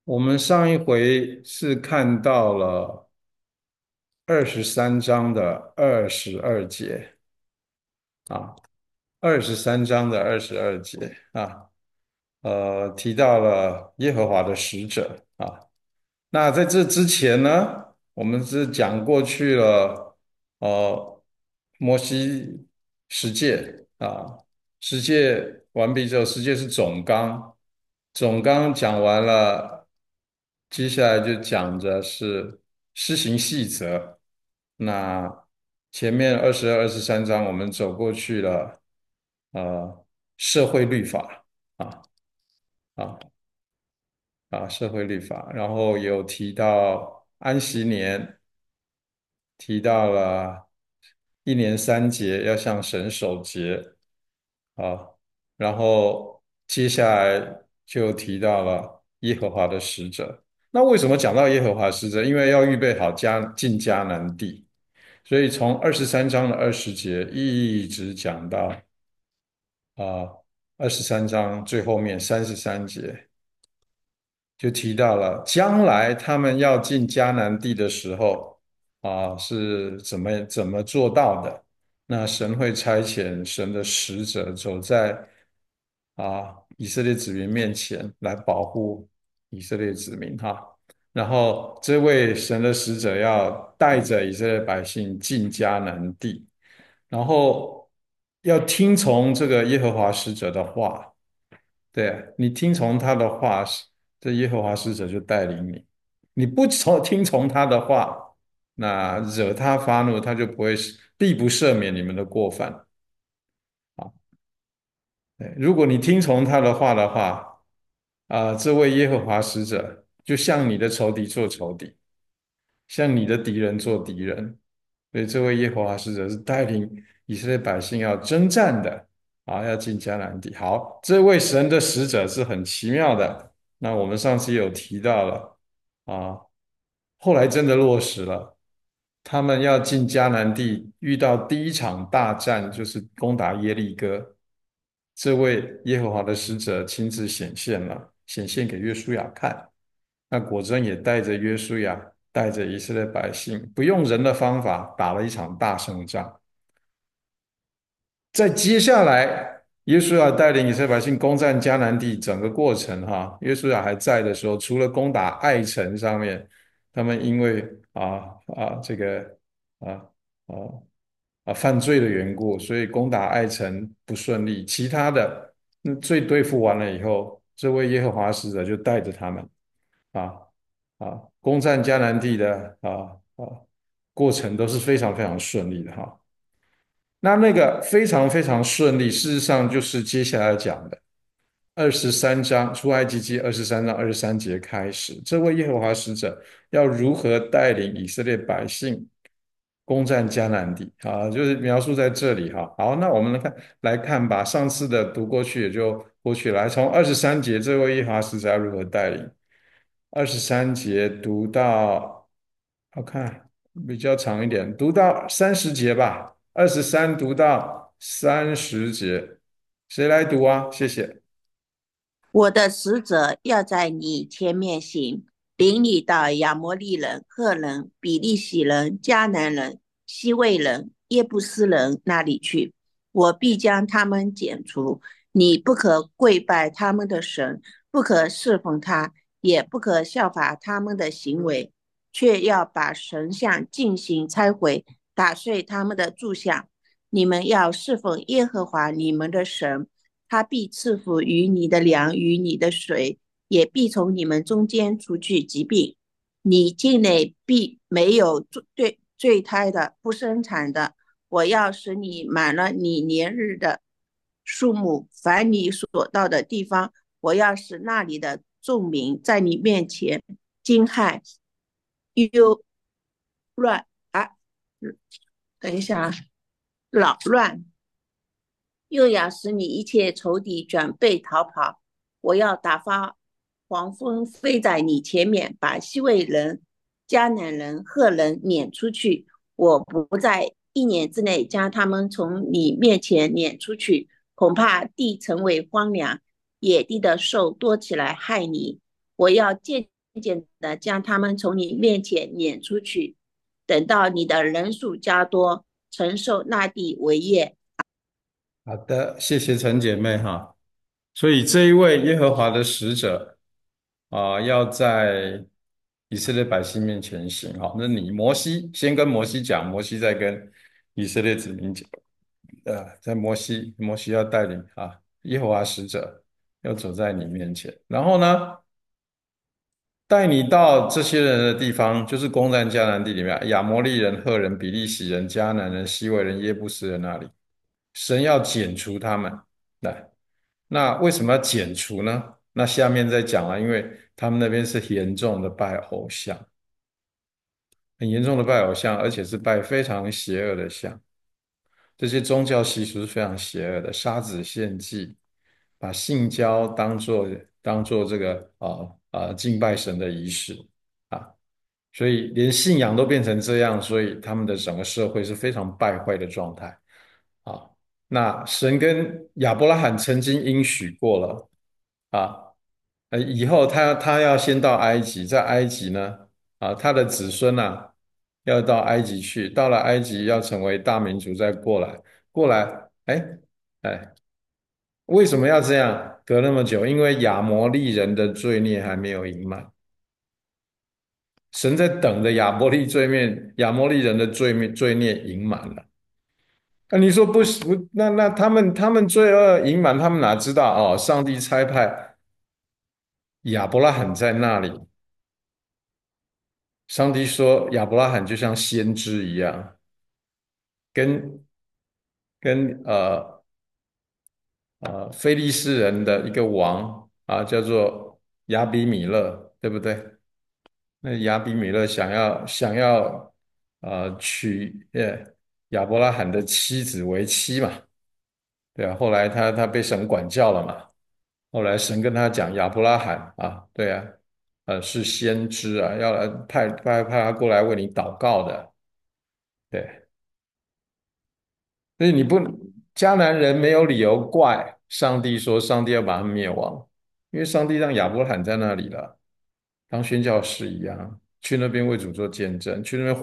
我们上一回是看到了23章的22节啊，23章的22节啊，提到了耶和华的使者啊。那在这之前呢，我们是讲过去了，摩西十诫啊，十诫完毕之后，十诫是总纲，总纲讲完了，接下来就讲的是施行细则。那前面22、23章我们走过去了，社会律法啊啊。社会律法，然后有提到安息年，提到了1年3节要向神守节啊，然后接下来就提到了耶和华的使者。那为什么讲到耶和华使者？因为要预备好进迦南地，所以从23章的20节一直讲到23章最后面33节。就提到了将来他们要进迦南地的时候是怎么做到的？那神会差遣神的使者走在以色列子民面前来保护以色列子民哈。然后这位神的使者要带着以色列百姓进迦南地，然后要听从这个耶和华使者的话。对，你听从他的话，这耶和华使者就带领你；你不听从他的话，那惹他发怒，他就必不赦免你们的过犯。啊，对，如果你听从他的话的话，这位耶和华使者就向你的仇敌做仇敌，向你的敌人做敌人。所以这位耶和华使者是带领以色列百姓要征战的要进迦南地。好，这位神的使者是很奇妙的。那我们上次有提到了啊，后来真的落实了。他们要进迦南地，遇到第一场大战就是攻打耶利哥。这位耶和华的使者亲自显现了，显现给约书亚看。那果真也带着约书亚，带着以色列百姓，不用人的方法，打了一场大胜仗。在接下来，约书亚带领以色列百姓攻占迦南地整个过程，约书亚还在的时候，除了攻打爱城上面，他们因为这个啊啊犯罪的缘故，所以攻打爱城不顺利。其他的罪对付完了以后，这位耶和华使者就带着他们啊攻占迦南地的过程都是非常非常顺利的哈。那个非常非常顺利，事实上就是接下来讲的23章出埃及记23章23节开始，这位耶和华使者要如何带领以色列百姓攻占迦南地就是描述在这里哈。好，那我们来看吧，上次的读过去也就过去了。来从23节，这位耶和华使者要如何带领？23节读到，我看比较长一点，读到30节吧。23读到30节，谁来读啊？谢谢。 我的使者要在你前面行，领你到亚摩利人、赫人、比利洗人、迦南人、西魏人、耶布斯人那里去。我必将他们剪除。你不可跪拜他们的神，不可侍奉他，也不可效法他们的行为，却要把神像进行拆毁，打碎他们的柱像。你们要侍奉耶和华你们的神。他必赐福于你的粮与你的水，也必从你们中间除去疾病。你境内必没有坠胎的、不生产的。我要使你满了你年日的数目，凡你所到的地方，我要使那里的众民在你面前惊骇忧乱等一下扰乱，又要使你一切仇敌转背逃跑。我要打发黄蜂飞在你前面，把西魏人、迦南人、赫人撵出去。我不在1年之内将他们从你面前撵出去，恐怕地成为荒凉，野地的兽多起来害你。我要见渐的将他们从你面前撵出去，等到你的人数加多，承受那地为业。 好的，谢谢陈姐妹哈。所以这一位耶和华的使者要在以色列百姓面前行。好，那你摩西先跟摩西讲，摩西再跟以色列子民讲。在摩西要带领耶和华使者要走在你面前，然后呢，带你到这些人的地方，就是攻占迦南地里面，亚摩利人、赫人、比利洗人、迦南人、西维人、耶布斯人那里，神要剪除他们。来，那为什么要剪除呢？那下面再讲了，因为他们那边是严重的拜偶像，很严重的拜偶像，而且是拜非常邪恶的像。这些宗教习俗是非常邪恶的，杀子献祭，把性交当做这个敬拜神的仪式啊，所以连信仰都变成这样，所以他们的整个社会是非常败坏的状态啊。那神跟亚伯拉罕曾经应许过了啊，以后他要先到埃及，在埃及呢他的子孙要到埃及去，到了埃及要成为大民族，再过来，哎，为什么要这样？隔那么久，因为亚摩利人的罪孽还没有盈满，神在等着亚摩利人的罪孽盈满了。那你说不，那他们罪恶盈满，他们哪知道哦？上帝差派亚伯拉罕在那里，上帝说亚伯拉罕就像先知一样，跟非利士人的一个王叫做亚比米勒，对不对？那亚比米勒想要娶亚伯拉罕的妻子为妻嘛？对啊，后来他被神管教了嘛。后来神跟他讲，亚伯拉罕对啊，是先知要来派他过来为你祷告的。对，所以迦南人没有理由怪上帝说上帝要把他们灭亡，因为上帝让亚伯拉罕在那里了，当宣教士一样，去那边为主做见证，去那边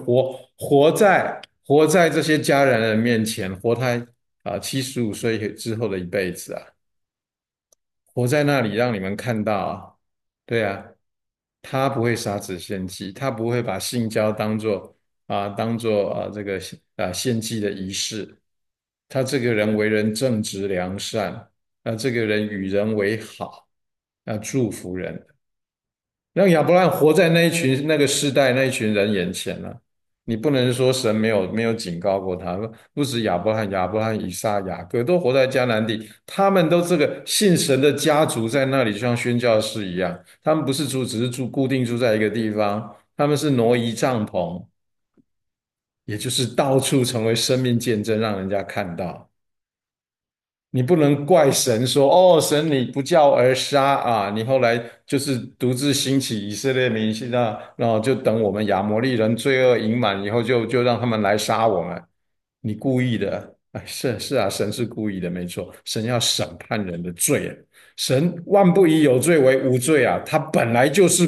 活在这些迦南人面前，活他75岁之后的一辈子活在那里让你们看到对啊，他不会杀子献祭，他不会把性交当做这个献祭的仪式，他这个人为人正直良善，这个人与人为好，祝福人。让亚伯拉罕活在那个世代那一群人眼前了。你不能说神没有警告过他，不止亚伯拉罕、以撒、雅各都活在迦南地，他们都这个信神的家族在那里，就像宣教士一样，他们不是只是固定住在一个地方，他们是挪移帐篷，也就是到处成为生命见证，让人家看到。你不能怪神说，哦，神你不教而杀你后来就是独自兴起以色列民，现在然后就等我们亚摩利人罪恶盈满以后就让他们来杀我们，你故意的。是啊，神是故意的，没错，神要审判人的罪，神万不以有罪为无罪他本来就是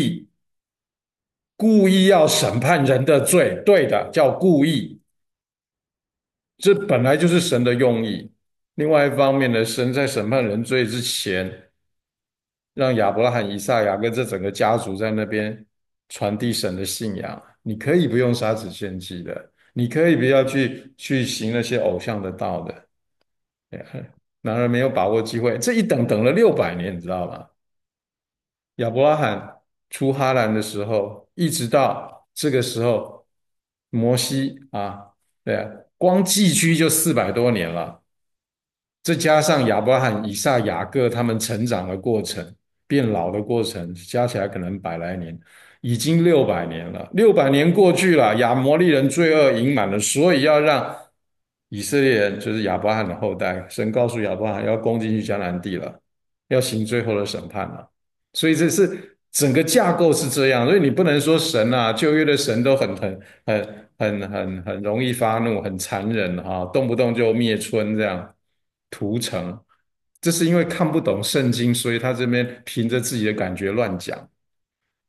故意要审判人的罪，对的，叫故意。这本来就是神的用意。另外一方面呢，神在审判人罪之前，让亚伯拉罕、以撒、雅各这整个家族在那边传递神的信仰。你可以不用杀子献祭的，你可以不要去行那些偶像的道的。然而没有把握机会，这一等了600年，你知道吗？亚伯拉罕出哈兰的时候，一直到这个时候，摩西对光寄居就400多年了。再加上亚伯拉罕、以撒、雅各他们成长的过程、变老的过程，加起来可能100来年，已经600年了。600年过去了，亚摩利人罪恶盈满了，所以要让以色列人，就是亚伯拉罕的后代，神告诉亚伯拉罕要攻进去迦南地了，要行最后的审判了。所以这是整个架构是这样，所以你不能说神旧约的神都很容易发怒，很残忍动不动就灭村这样屠城，这是因为看不懂圣经，所以他这边凭着自己的感觉乱讲。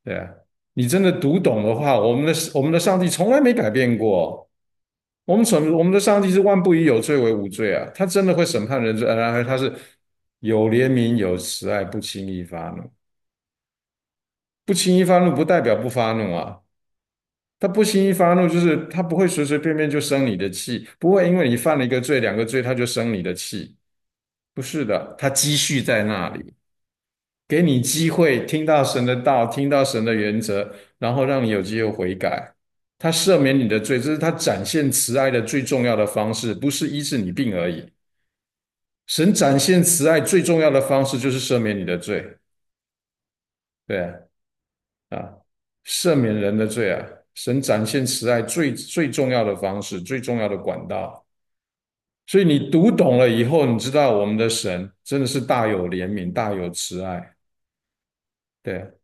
对啊，你真的读懂的话，我们的上帝从来没改变过。我们的上帝是万不以有罪为无罪啊，他真的会审判人罪，然而他是有怜悯、有慈爱，不轻易发怒。不轻易发怒不代表不发怒啊，他不轻易发怒就是他不会随随便便就生你的气，不会因为你犯了一个罪、两个罪他就生你的气，不是的，他积蓄在那里。给你机会听到神的道，听到神的原则，然后让你有机会悔改。他赦免你的罪，这是他展现慈爱的最重要的方式，不是医治你病而已。神展现慈爱最重要的方式就是赦免你的罪，对啊，啊，赦免人的罪啊，神展现慈爱最重要的方式，最重要的管道。所以你读懂了以后，你知道我们的神真的是大有怜悯，大有慈爱，对啊。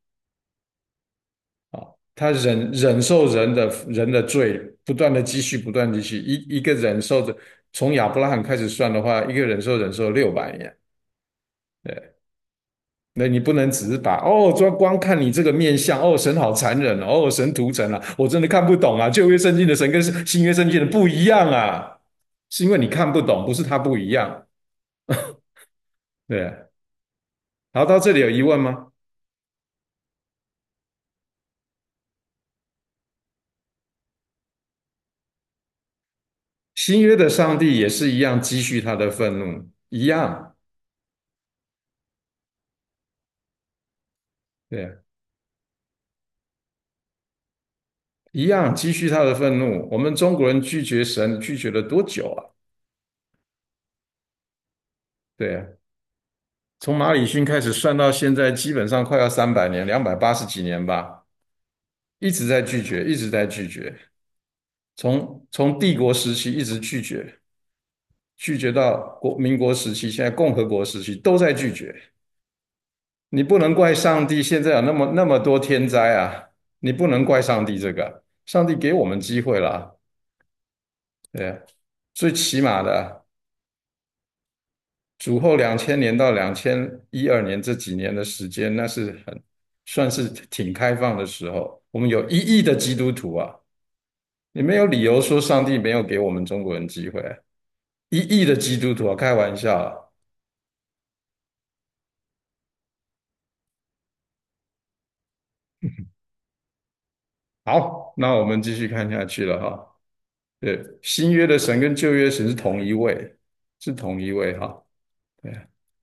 他忍受人的罪，不断的积蓄，不断地积蓄，一个忍受着，从亚伯拉罕开始算的话，一个忍受600年。对，那你不能只是把光看你这个面相，神好残忍神屠城啊，我真的看不懂啊，旧约圣经的神跟新约圣经的不一样啊，是因为你看不懂，不是他不一样。对，好，到这里有疑问吗？新约的上帝也是一样积蓄他的愤怒，一样，对。一样积蓄他的愤怒。我们中国人拒绝神，拒绝了多久啊？对啊，从马礼逊开始算到现在，基本上快要300年，280几年吧，一直在拒绝，一直在拒绝。从帝国时期一直拒绝，拒绝到民国时期，现在共和国时期都在拒绝。你不能怪上帝，现在有那么多天灾啊，你不能怪上帝这个，上帝给我们机会了，对啊，最起码的。主后2000年到2012年这几年的时间，那是算是挺开放的时候。我们有1亿的基督徒啊，你没有理由说上帝没有给我们中国人机会啊。1亿的基督徒啊，开玩笑啊。好，那我们继续看下去了哈。对，新约的神跟旧约神是同一位，是同一位哈。对，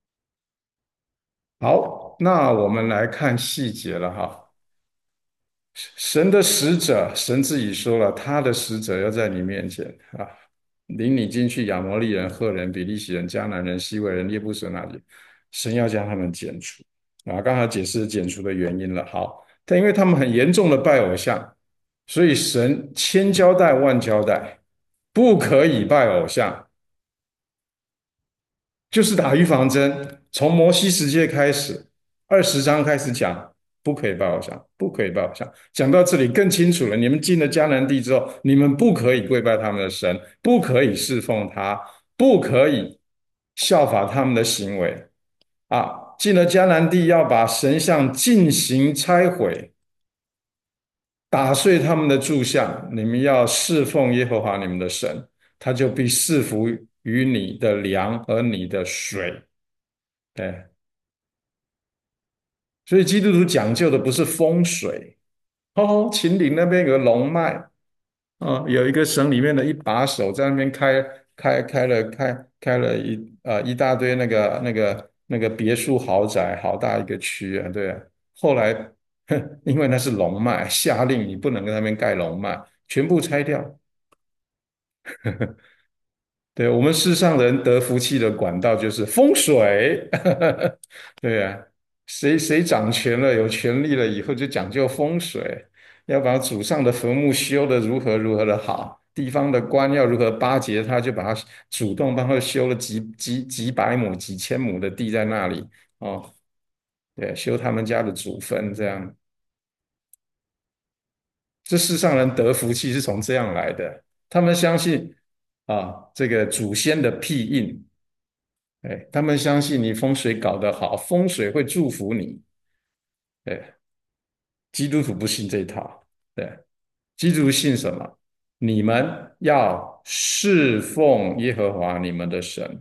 好，那我们来看细节了哈。神的使者，神自己说了，他的使者要在你面前啊，领你进去亚摩利人、赫人、比利洗人、迦南人、西魏人、耶布斯那里，神要将他们剪除啊。刚才解释剪除的原因了。好，但因为他们很严重的拜偶像，所以神千交代万交代，不可以拜偶像。就是打预防针。从摩西十诫开始，20章开始讲，不可以拜偶像，不可以拜偶像。讲到这里更清楚了，你们进了迦南地之后，你们不可以跪拜他们的神，不可以侍奉他，不可以效法他们的行为啊。进了迦南地，要把神像进行拆毁，打碎他们的柱像，你们要侍奉耶和华你们的神，他就必赐福于你的粮和你的水。对，所以基督徒讲究的不是风水秦岭那边有个龙脉有一个省里面的一把手在那边开了一大堆那个别墅豪宅，好大一个区啊，对啊。后来因为那是龙脉，下令你不能在那边盖龙脉，全部拆掉。对，我们世上人得福气的管道就是风水，对呀、谁掌权了，有权利了以后就讲究风水，要把祖上的坟墓修得如何如何的好，地方的官要如何巴结他，就把他主动帮他修了几百亩、几千亩的地在那里哦，对，修他们家的祖坟，这样，这世上人得福气是从这样来的，他们相信这个祖先的庇荫。哎，他们相信你风水搞得好，风水会祝福你。哎， 基督徒不信这一套。对，基督徒信什么？你们要侍奉耶和华你们的神。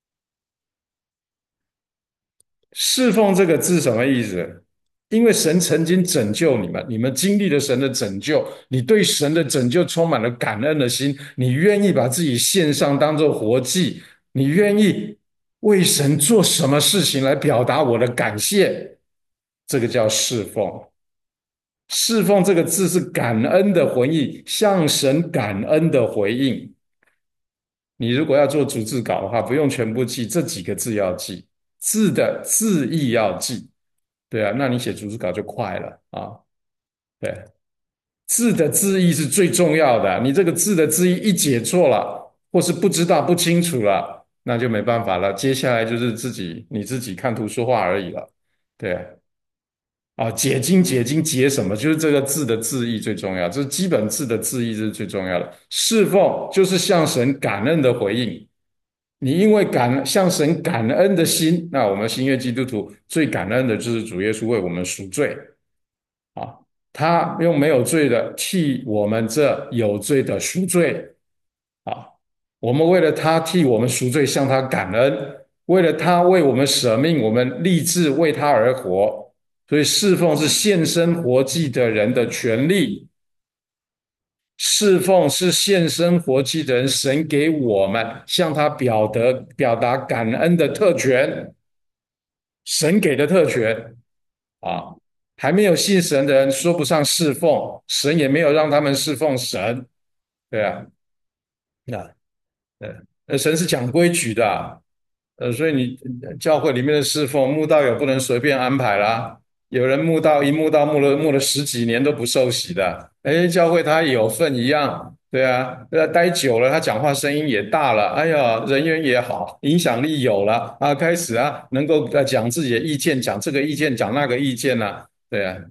侍奉这个字什么意思？因为神曾经拯救你们，你们经历了神的拯救，你对神的拯救充满了感恩的心，你愿意把自己献上当做活祭，你愿意为神做什么事情来表达我的感谢，这个叫侍奉。侍奉这个字是感恩的回应，向神感恩的回应。你如果要做逐字稿的话，不用全部记，这几个字要记，字的字义要记。对啊，那你写逐字稿就快了啊。对，字的字义是最重要的，你这个字的字义一解错了，或是不知道不清楚了，那就没办法了。接下来就是你自己看图说话而已了。对啊，解经解经解什么？就是这个字的字义最重要，这是基本字的字义是最重要的。侍奉就是向神感恩的回应。你因为向神感恩的心，那我们新约基督徒最感恩的就是主耶稣为我们赎罪啊，他用没有罪的替我们这有罪的赎罪啊，我们为了他替我们赎罪，向他感恩，为了他为我们舍命，我们立志为他而活。所以侍奉是献身活祭的人的权利，侍奉是献身活祭的人神给我们向他表达感恩的特权，神给的特权啊。还没有信神的人说不上侍奉，神也没有让他们侍奉神。对啊，那神是讲规矩的啊，所以你教会里面的侍奉，慕道友不能随便安排啦。有人慕道十几年都不受洗的，哎，教会他也有份一样，对啊，待久了，他讲话声音也大了，哎呀，人缘也好，影响力有了啊，开始啊，能够讲自己的意见，讲这个意见，讲那个意见啊，对啊，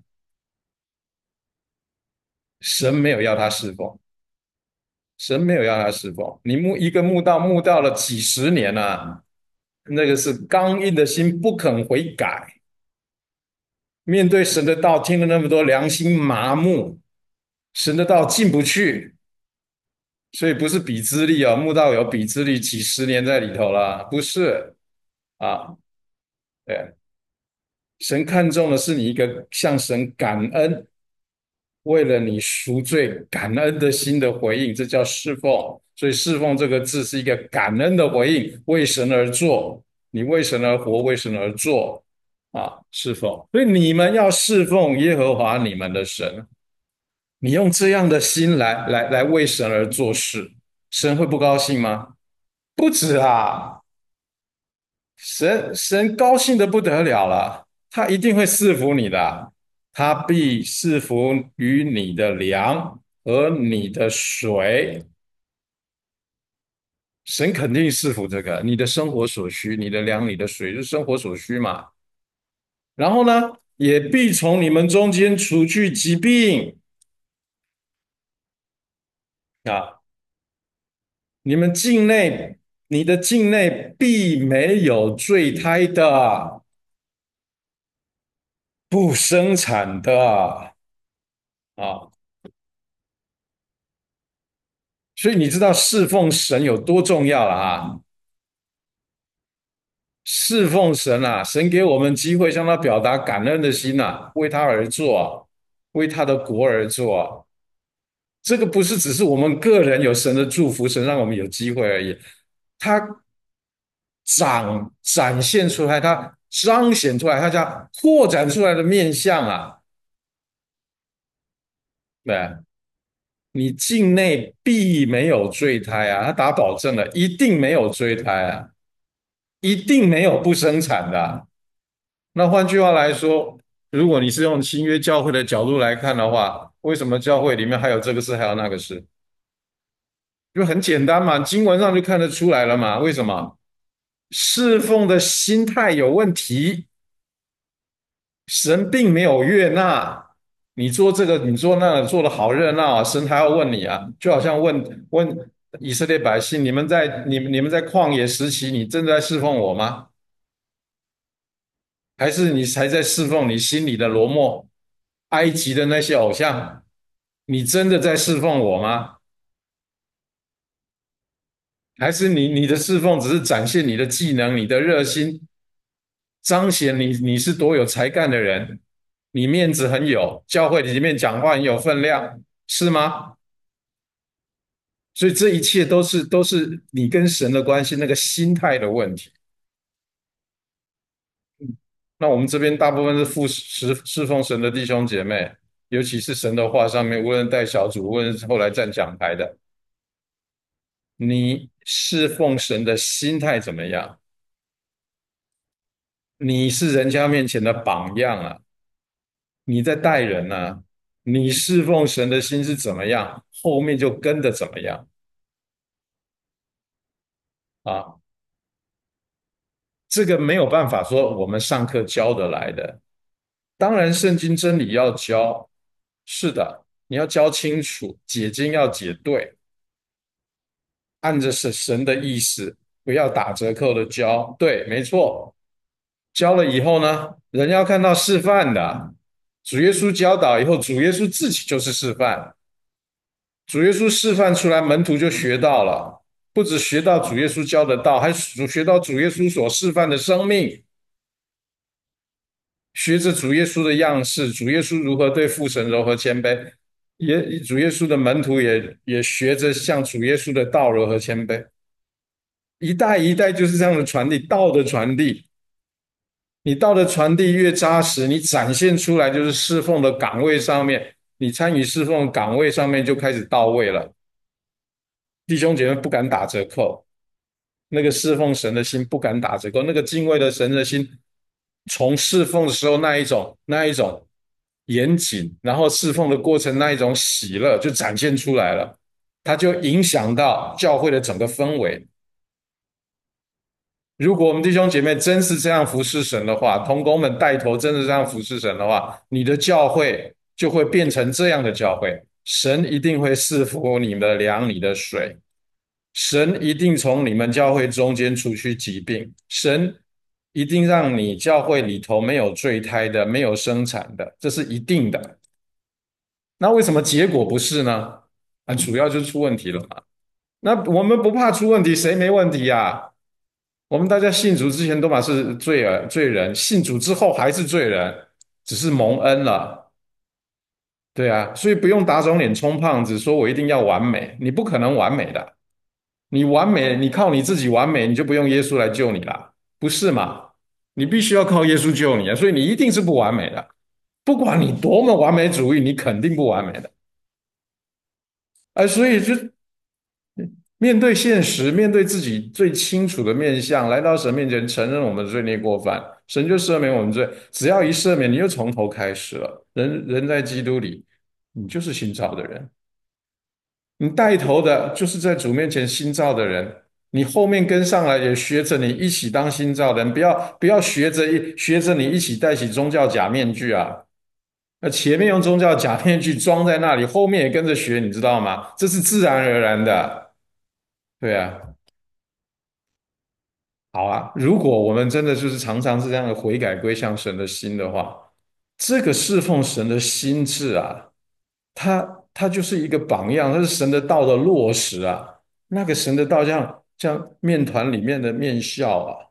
神没有要他侍奉，神没有要他侍奉，你一个慕道了几十年了啊，那个是刚硬的心，不肯悔改。面对神的道，听了那么多，良心麻木，神的道进不去，所以不是比资历啊，慕道有比资历几十年在里头了，不是啊，对，神看重的是你一个向神感恩，为了你赎罪感恩的心的回应，这叫侍奉。所以侍奉这个字是一个感恩的回应，为神而做，你为神而活，为神而做啊，侍奉。所以你们要侍奉耶和华你们的神，你用这样的心来为神而做事，神会不高兴吗？不止啊，神高兴的不得了了，他一定会赐福你的，他必赐福于你的粮和你的水，神肯定赐福这个你的生活所需，你的粮、你的水是生活所需嘛。然后呢，也必从你们中间除去疾病啊，你们境内，你的境内必没有坠胎的、不生产的啊。所以你知道侍奉神有多重要了啊！侍奉神啊，神给我们机会向他表达感恩的心啊，为他而做啊，为他的国而做啊。这个不是只是我们个人有神的祝福，神让我们有机会而已，他展现出来，他彰显出来，他叫扩展出来的面相啊，对，你境内必没有坠胎啊，他打保证了，一定没有坠胎啊，一定没有不生产的啊。那换句话来说，如果你是用新约教会的角度来看的话，为什么教会里面还有这个事，还有那个事？就很简单嘛，经文上就看得出来了嘛。为什么？侍奉的心态有问题，神并没有悦纳你做这个，你做那个，做的好热闹啊，神还要问你啊，就好像问以色列百姓，你们在旷野时期，你正在侍奉我吗？还是你还在侍奉你心里的罗墨？ 埃及的那些偶像，你真的在侍奉我吗？还是你的侍奉只是展现你的技能、你的热心，彰显你是多有才干的人，你面子很有，教会里面讲话很有分量，是吗？所以这一切都是你跟神的关系那个心态的问题。那我们这边大部分是侍奉神的弟兄姐妹，尤其是神的话上面，无论带小组，无论是后来站讲台的，你侍奉神的心态怎么样？你是人家面前的榜样啊，你在带人啊，你侍奉神的心是怎么样，后面就跟着怎么样啊。这个没有办法说我们上课教得来的。当然，圣经真理要教，是的，你要教清楚，解经要解对，按着神的意思，不要打折扣的教。对，没错。教了以后呢，人要看到示范的。主耶稣教导以后，主耶稣自己就是示范。主耶稣示范出来，门徒就学到了，不止学到主耶稣教的道，还学到主耶稣所示范的生命，学着主耶稣的样式，主耶稣如何对父神柔和谦卑，主耶稣的门徒也学着像主耶稣的道柔和谦卑，一代一代就是这样的传递，道的传递。你道的传递越扎实，你展现出来就是侍奉的岗位上面，你参与侍奉岗位上面就开始到位了。弟兄姐妹不敢打折扣，那个侍奉神的心不敢打折扣，那个敬畏的神的心，从侍奉的时候那一种严谨，然后侍奉的过程那一种喜乐就展现出来了，它就影响到教会的整个氛围。如果我们弟兄姐妹真是这样服侍神的话，同工们带头真的这样服侍神的话，你的教会就会变成这样的教会。神一定会赐福你的粮，你的水。神一定从你们教会中间除去疾病。神一定让你教会里头没有坠胎的，没有生产的，这是一定的。那为什么结果不是呢？啊，主要就是出问题了嘛。那我们不怕出问题，谁没问题呀？我们大家信主之前都嘛是罪人，信主之后还是罪人，只是蒙恩了。对啊，所以不用打肿脸充胖子，说我一定要完美，你不可能完美的。你完美，你靠你自己完美，你就不用耶稣来救你了，不是吗？你必须要靠耶稣救你啊，所以你一定是不完美的。不管你多么完美主义，你肯定不完美的。所以就面对现实，面对自己最清楚的面相，来到神面前承认我们的罪孽过犯，神就赦免我们罪。只要一赦免，你又从头开始了。人在基督里，你就是新造的人。你带头的就是在主面前新造的人，你后面跟上来也学着你一起当新造的人，不要学着你一起戴起宗教假面具啊！那前面用宗教假面具装在那里，后面也跟着学，你知道吗？这是自然而然的。对啊。好啊，如果我们真的就是常常是这样的悔改归向神的心的话，这个侍奉神的心智啊，它就是一个榜样，它是神的道的落实啊。那个神的道像面团里面的面笑啊，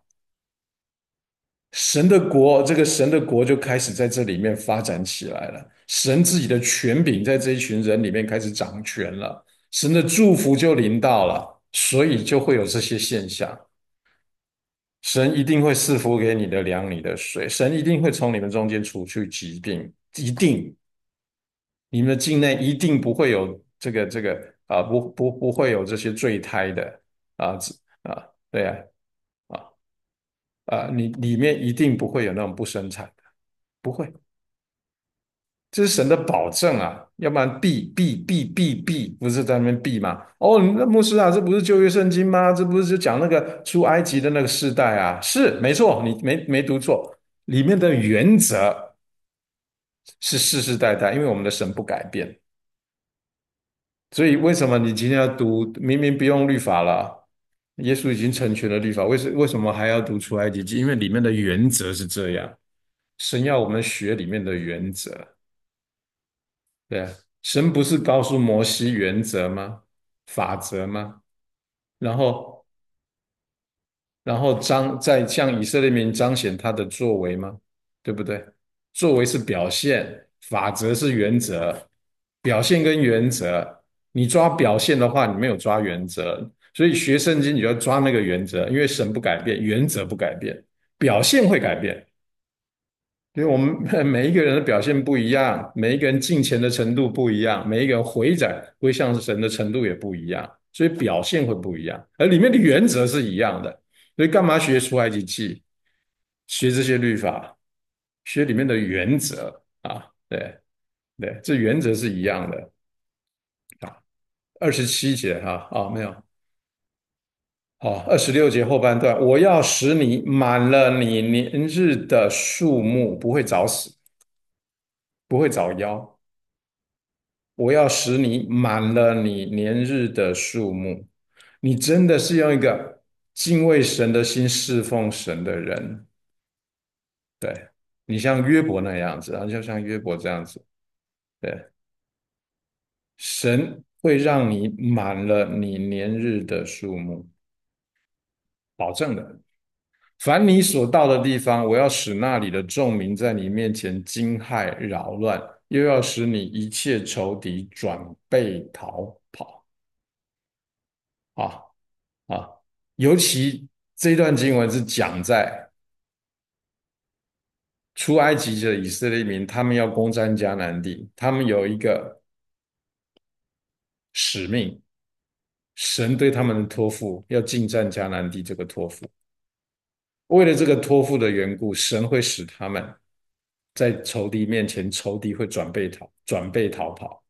神的国，这个神的国就开始在这里面发展起来了。神自己的权柄在这一群人里面开始掌权了，神的祝福就临到了，所以就会有这些现象。神一定会赐福给你的粮，你的水，神一定会从你们中间除去疾病，一定，你们的境内一定不会有这个不会有这些坠胎的啊对啊啊你里面一定不会有那种不生产的，不会，这是神的保证啊，要不然必不是在那边必吗？哦，那牧师啊，这不是旧约圣经吗？这不是就讲那个出埃及的那个世代啊？是没错，你没读错，里面的原则是世世代代，因为我们的神不改变，所以为什么你今天要读？明明不用律法了，耶稣已经成全了律法，为什么还要读出埃及记？因为里面的原则是这样，神要我们学里面的原则。 对啊，神不是告诉摩西原则吗？法则吗？然后，在向以色列民彰显他的作为吗？对不对？作为是表现，法则是原则。表现跟原则，你抓表现的话，你没有抓原则。所以学圣经，你就要抓那个原则，因为神不改变，原则不改变，表现会改变。因为我们每一个人的表现不一样，每一个人敬虔的程度不一样，每一个人归向神的程度也不一样，所以表现会不一样，而里面的原则是一样的。所以干嘛学出埃及记，学这些律法，学里面的原则啊？对对，这原则是一样的啊。27节哈没有。好，26节后半段，我要使你满了你年日的数目，不会早死，不会早夭。我要使你满了你年日的数目。你真的是用一个敬畏神的心侍奉神的人。对，你像约伯那样子，就像约伯这样子。对，神会让你满了你年日的数目，保证的。凡你所到的地方，我要使那里的众民在你面前惊骇扰乱，又要使你一切仇敌转背逃跑。啊啊！尤其这段经文是讲在出埃及的以色列民，他们要攻占迦南地，他们有一个使命，神对他们的托付，要进占迦南地这个托付。为了这个托付的缘故，神会使他们在仇敌面前，仇敌会转背逃跑。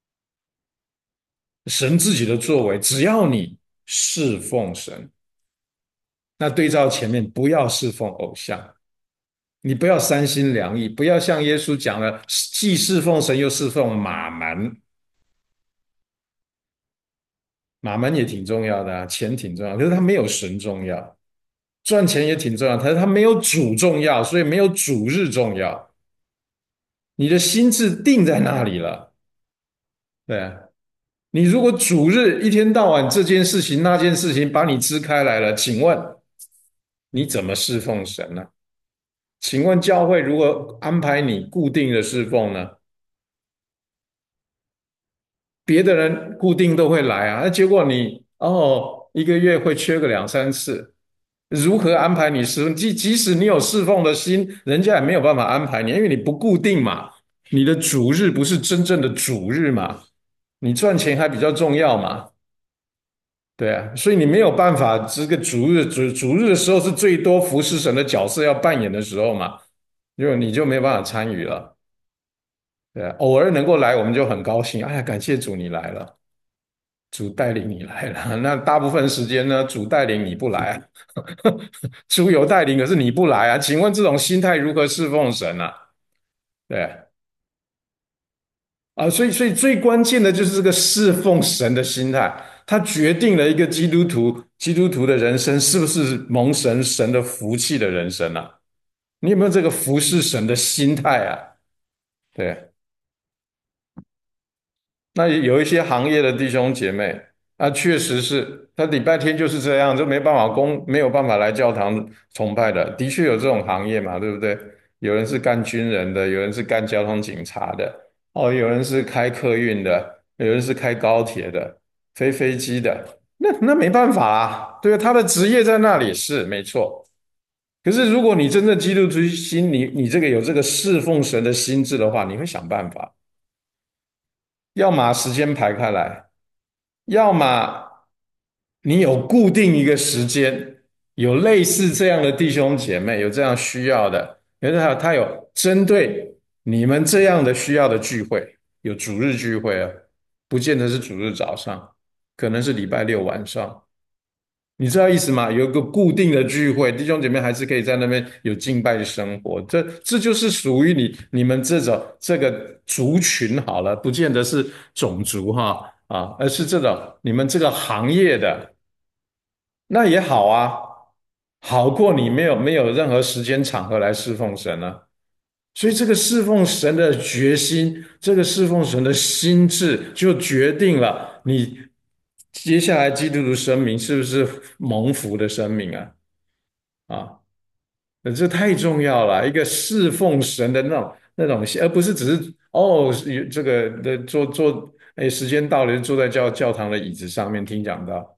神自己的作为，只要你侍奉神，那对照前面不要侍奉偶像，你不要三心两意，不要像耶稣讲了，既侍奉神又侍奉马门。马门也挺重要的啊，钱挺重要，可是他没有神重要。赚钱也挺重要，可是他没有主重要，所以没有主日重要。你的心智定在那里了，对啊。你如果主日一天到晚这件事情那件事情把你支开来了，请问你怎么侍奉神呢？请问教会如果安排你固定的侍奉呢？别的人固定都会来啊，那结果你一个月会缺个两三次，如何安排你侍奉？即使你有侍奉的心，人家也没有办法安排你，因为你不固定嘛，你的主日不是真正的主日嘛，你赚钱还比较重要嘛，对啊，所以你没有办法，这个主日的时候是最多服侍神的角色要扮演的时候嘛，你就没有办法参与了，对啊，偶尔能够来我们就很高兴，哎呀，感谢主你来了。主带领你来了，那大部分时间呢，主带领你不来啊，主有带领，可是你不来啊，请问这种心态如何侍奉神啊？对所以最关键的就是这个侍奉神的心态，它决定了一个基督徒的人生是不是蒙神的福气的人生啊？你有没有这个服侍神的心态啊？对。那有一些行业的弟兄姐妹，啊，确实是他礼拜天就是这样，就没有办法来教堂崇拜的，的确有这种行业嘛，对不对？有人是干军人的，有人是干交通警察的，有人是开客运的，有人是开高铁的，飞机的，那没办法啊，对啊，他的职业在那里是没错。可是如果你真正基督徒心，你这个有这个侍奉神的心智的话，你会想办法。要么时间排开来，要么你有固定一个时间，有类似这样的弟兄姐妹，有这样需要的，原来他有针对你们这样的需要的聚会，有主日聚会啊，不见得是主日早上，可能是礼拜六晚上。你知道意思吗？有一个固定的聚会，弟兄姐妹还是可以在那边有敬拜的生活。这就是属于你们这个族群好了，不见得是种族哈而是你们这个行业的，那也好啊，好过你没有任何时间场合来侍奉神啊。 所以这个侍奉神的决心，这个侍奉神的心智，就决定了你接下来基督徒生命是不是蒙福的生命啊？啊，这太重要了，一个侍奉神的那种心，而不是只是哦，这个的坐，哎，时间到了就坐在教堂的椅子上面听讲道。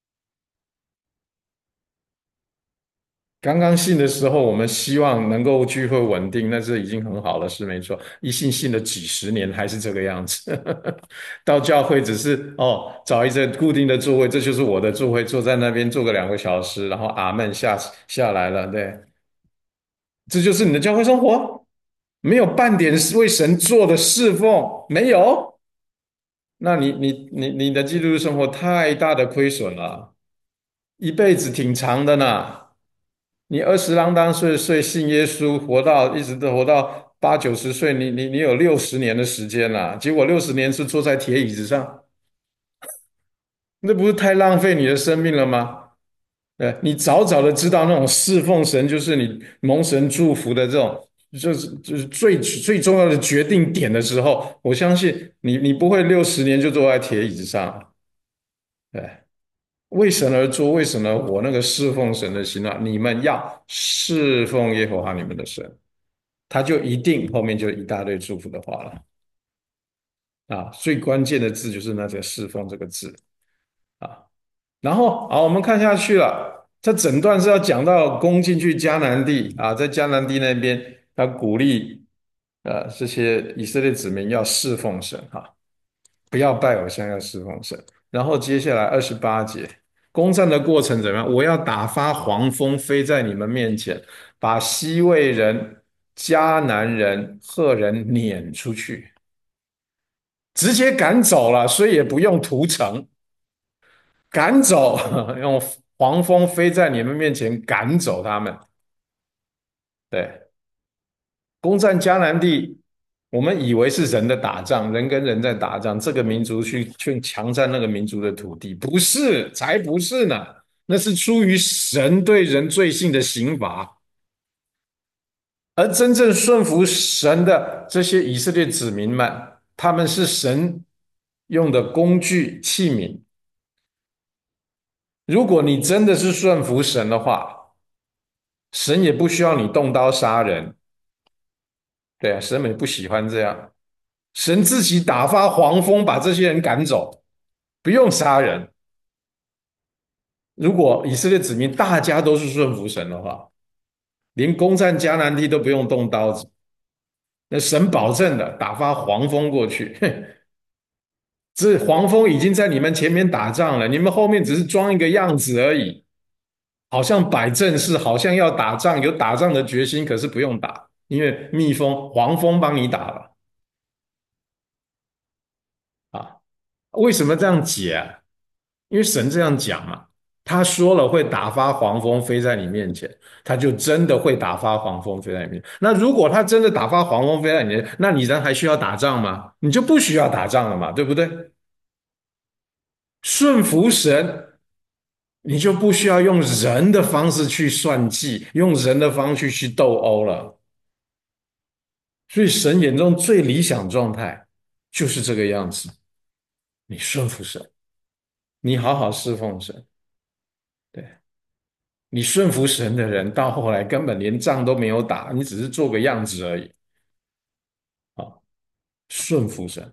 刚刚信的时候，我们希望能够聚会稳定，那是已经很好了，是没错。一信了几十年还是这个样子，到教会只是哦找一个固定的座位，这就是我的座位，坐在那边坐个2个小时，然后阿门下来了，对，这就是你的教会生活，没有半点为神做的侍奉，没有，那你的基督徒生活太大的亏损了，一辈子挺长的呢。你20郎当岁信耶稣，一直都活到80、90岁，你有60年的时间了，结果60年是坐在铁椅子上，那不是太浪费你的生命了吗？你早早的知道那种侍奉神就是你蒙神祝福的这种，就是最重要的决定点的时候，我相信你不会60年就坐在铁椅子上，对，为神而做，为神而活，那个侍奉神的心啊，你们要侍奉耶和华你们的神。他就一定后面就一大堆祝福的话了啊！最关键的字就是那个侍奉这个字啊。然后好，我们看下去了，这整段是要讲到攻进去迦南地啊，在迦南地那边，他鼓励这些以色列子民要侍奉神哈、不要拜偶像，要侍奉神。然后接下来28节，攻占的过程怎么样？我要打发黄蜂飞在你们面前，把西魏人、迦南人、赫人撵出去，直接赶走了，所以也不用屠城，赶走，用黄蜂飞在你们面前赶走他们。对，攻占迦南地，我们以为是人的打仗，人跟人在打仗，这个民族去强占那个民族的土地，不是，才不是呢。那是出于神对人罪性的刑罚，而真正顺服神的这些以色列子民们，他们是神用的工具器皿。如果你真的是顺服神的话，神也不需要你动刀杀人，对啊，神也不喜欢这样。神自己打发黄蜂把这些人赶走，不用杀人。如果以色列子民大家都是顺服神的话，连攻占迦南地都不用动刀子，那神保证的，打发黄蜂过去。这黄蜂已经在你们前面打仗了，你们后面只是装一个样子而已，好像摆阵势，好像要打仗，有打仗的决心，可是不用打，因为黄蜂帮你打了啊。为什么这样解啊？因为神这样讲嘛，他说了会打发黄蜂飞在你面前，他就真的会打发黄蜂飞在你面前。那如果他真的打发黄蜂飞在你面前，那你人还需要打仗吗？你就不需要打仗了嘛，对不对？顺服神，你就不需要用人的方式去算计，用人的方式去斗殴了。所以神眼中最理想状态就是这个样子，你顺服神，你好好侍奉神，对。你顺服神的人，到后来根本连仗都没有打，你只是做个样子而已啊！顺服神。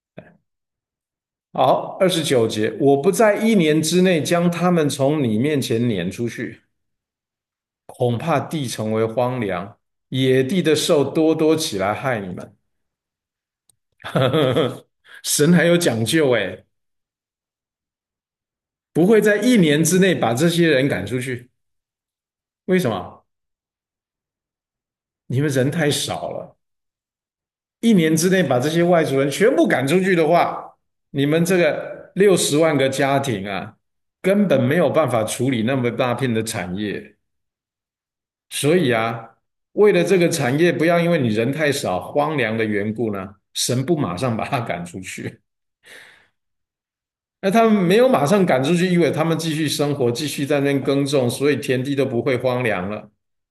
好，29节，我不在1年之内将他们从你面前撵出去，恐怕地成为荒凉，野地的兽多多起来害你们。神还有讲究诶，不会在1年之内把这些人赶出去。为什么？你们人太少了。1年之内把这些外族人全部赶出去的话，你们这个60万个家庭啊，根本没有办法处理那么大片的产业。所以啊，为了这个产业不要因为你人太少荒凉的缘故呢，神不马上把他赶出去。那他们没有马上赶出去，因为他们继续生活，继续在那边耕种，所以田地都不会荒凉了。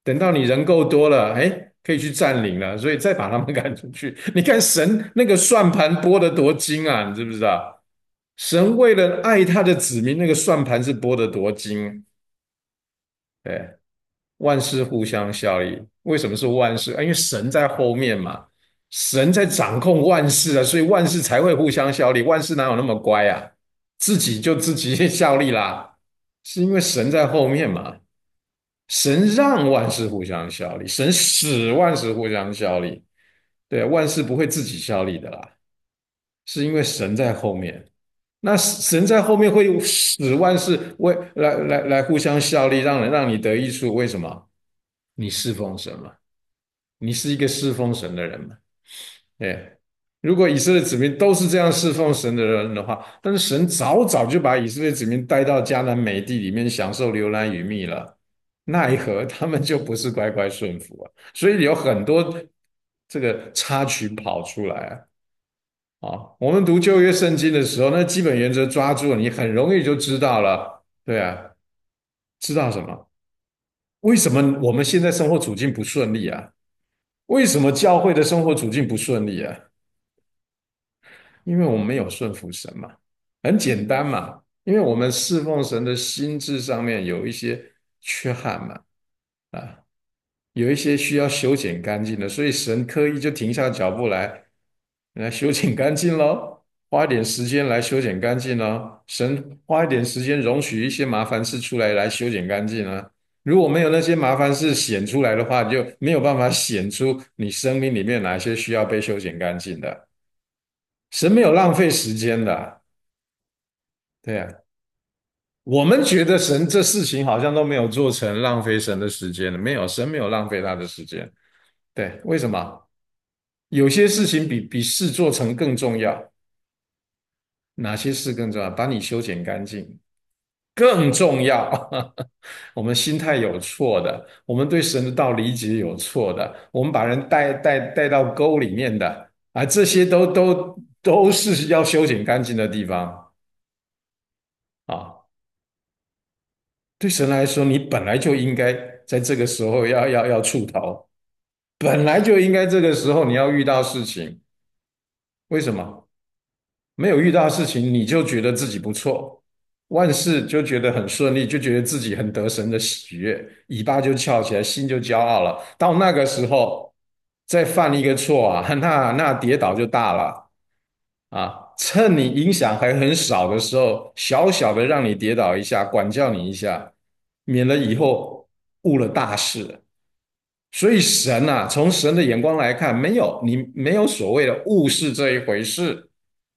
等到你人够多了，哎，可以去占领了，所以再把他们赶出去。你看神那个算盘拨得多精啊，你知不知道？神为了爱他的子民，那个算盘是拨得多精。对，万事互相效力。为什么是万事？因为神在后面嘛，神在掌控万事啊，所以万事才会互相效力。万事哪有那么乖啊？自己就自己效力啦，是因为神在后面嘛。神让万事互相效力，神使万事互相效力。对啊，万事不会自己效力的啦，是因为神在后面。那神在后面会使万事来互相效力，让你得益处。为什么？你侍奉神嘛，你是一个侍奉神的人嘛。哎，如果以色列子民都是这样侍奉神的人的话，但是神早早就把以色列子民带到迦南美地里面享受流奶与蜜了，奈何他们就不是乖乖顺服啊？所以有很多这个插曲跑出来啊。我们读旧约圣经的时候，那基本原则抓住了，你很容易就知道了。对啊，知道什么？为什么我们现在生活处境不顺利啊？为什么教会的生活处境不顺利啊？因为我们没有顺服神嘛，很简单嘛，因为我们侍奉神的心智上面有一些缺憾嘛，啊，有一些需要修剪干净的，所以神刻意就停下脚步来修剪干净咯，花一点时间来修剪干净咯，神花一点时间容许一些麻烦事出来修剪干净啊。如果没有那些麻烦事显出来的话，就没有办法显出你生命里面哪些需要被修剪干净的。神没有浪费时间的，对呀。我们觉得神这事情好像都没有做成，浪费神的时间了。没有，神没有浪费他的时间。对，为什么？有些事情比事做成更重要。哪些事更重要？把你修剪干净更重要。我们心态有错的，我们对神的道理解有错的，我们把人带到沟里面的啊，这些都是要修剪干净的地方啊。对神来说，你本来就应该在这个时候要出头，本来就应该这个时候你要遇到事情。为什么？没有遇到事情，你就觉得自己不错，万事就觉得很顺利，就觉得自己很得神的喜悦，尾巴就翘起来，心就骄傲了。到那个时候，再犯一个错啊，那跌倒就大了啊！趁你影响还很少的时候，小小的让你跌倒一下，管教你一下，免得以后误了大事。所以神啊，从神的眼光来看，没有所谓的误事这一回事。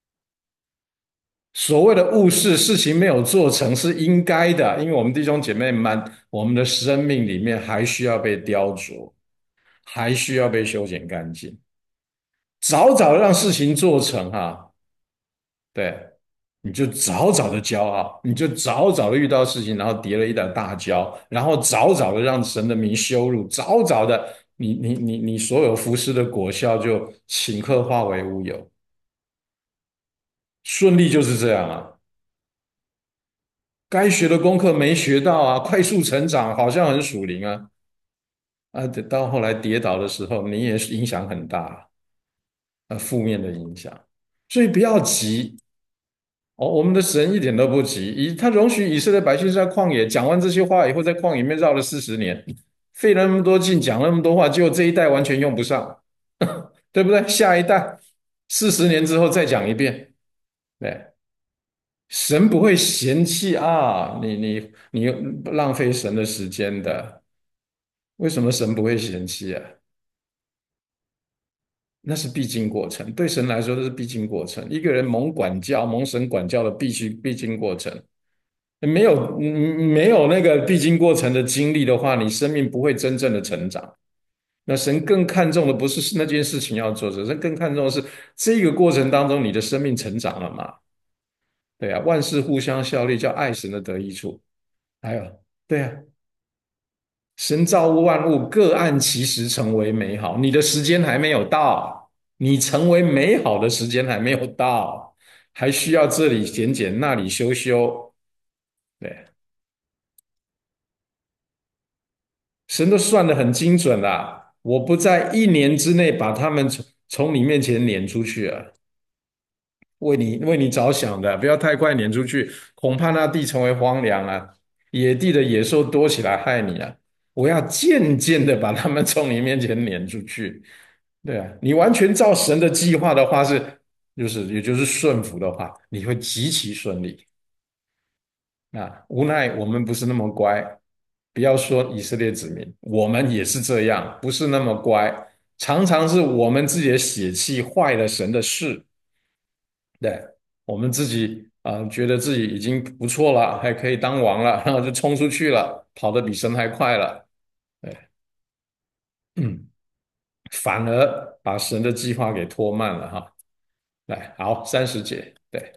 所谓的误事，事情没有做成是应该的，因为我们弟兄姐妹们，我们的生命里面还需要被雕琢，还需要被修剪干净。早早让事情做成哈，对，你就早早的骄傲，你就早早的遇到事情，然后跌了一点大跤，然后早早的让神的名羞辱，早早的你所有服侍的果效就顷刻化为乌有。顺利就是这样啊。该学的功课没学到啊，快速成长好像很属灵啊，等到后来跌倒的时候，你也是影响很大，负面的影响，所以不要急哦。我们的神一点都不急，他容许以色列百姓在旷野讲完这些话以后，在旷野里面绕了40年，费了那么多劲讲了那么多话，结果这一代完全用不上，对不对？下一代40年之后再讲一遍，对。神不会嫌弃啊，你浪费神的时间的。为什么神不会嫌弃啊？那是必经过程，对神来说这是必经过程。一个人蒙管教、蒙神管教的必经过程，没有那个必经过程的经历的话，你生命不会真正的成长。那神更看重的不是那件事情要做神更看重的是这个过程当中你的生命成长了嘛？对啊，万事互相效力，叫爱神的得益处。还有，对啊，神造物万物各按其时成为美好，你的时间还没有到，你成为美好的时间还没有到，还需要这里剪剪，那里修修。对， 神都算得很精准啦，我不在1年之内把他们从你面前撵出去啊，为你着想的，不要太快撵出去，恐怕那地成为荒凉啊，野地的野兽多起来害你啊。我要渐渐的把他们从你面前撵出去。对啊，你完全照神的计划的话也就是顺服的话，你会极其顺利。啊，无奈我们不是那么乖，不要说以色列子民，我们也是这样，不是那么乖，常常是我们自己的血气坏了神的事。对，我们自己觉得自己已经不错了，还可以当王了，然后就冲出去了，跑得比神还快了。对，嗯，反而把神的计划给拖慢了哈。来，好，30节，对。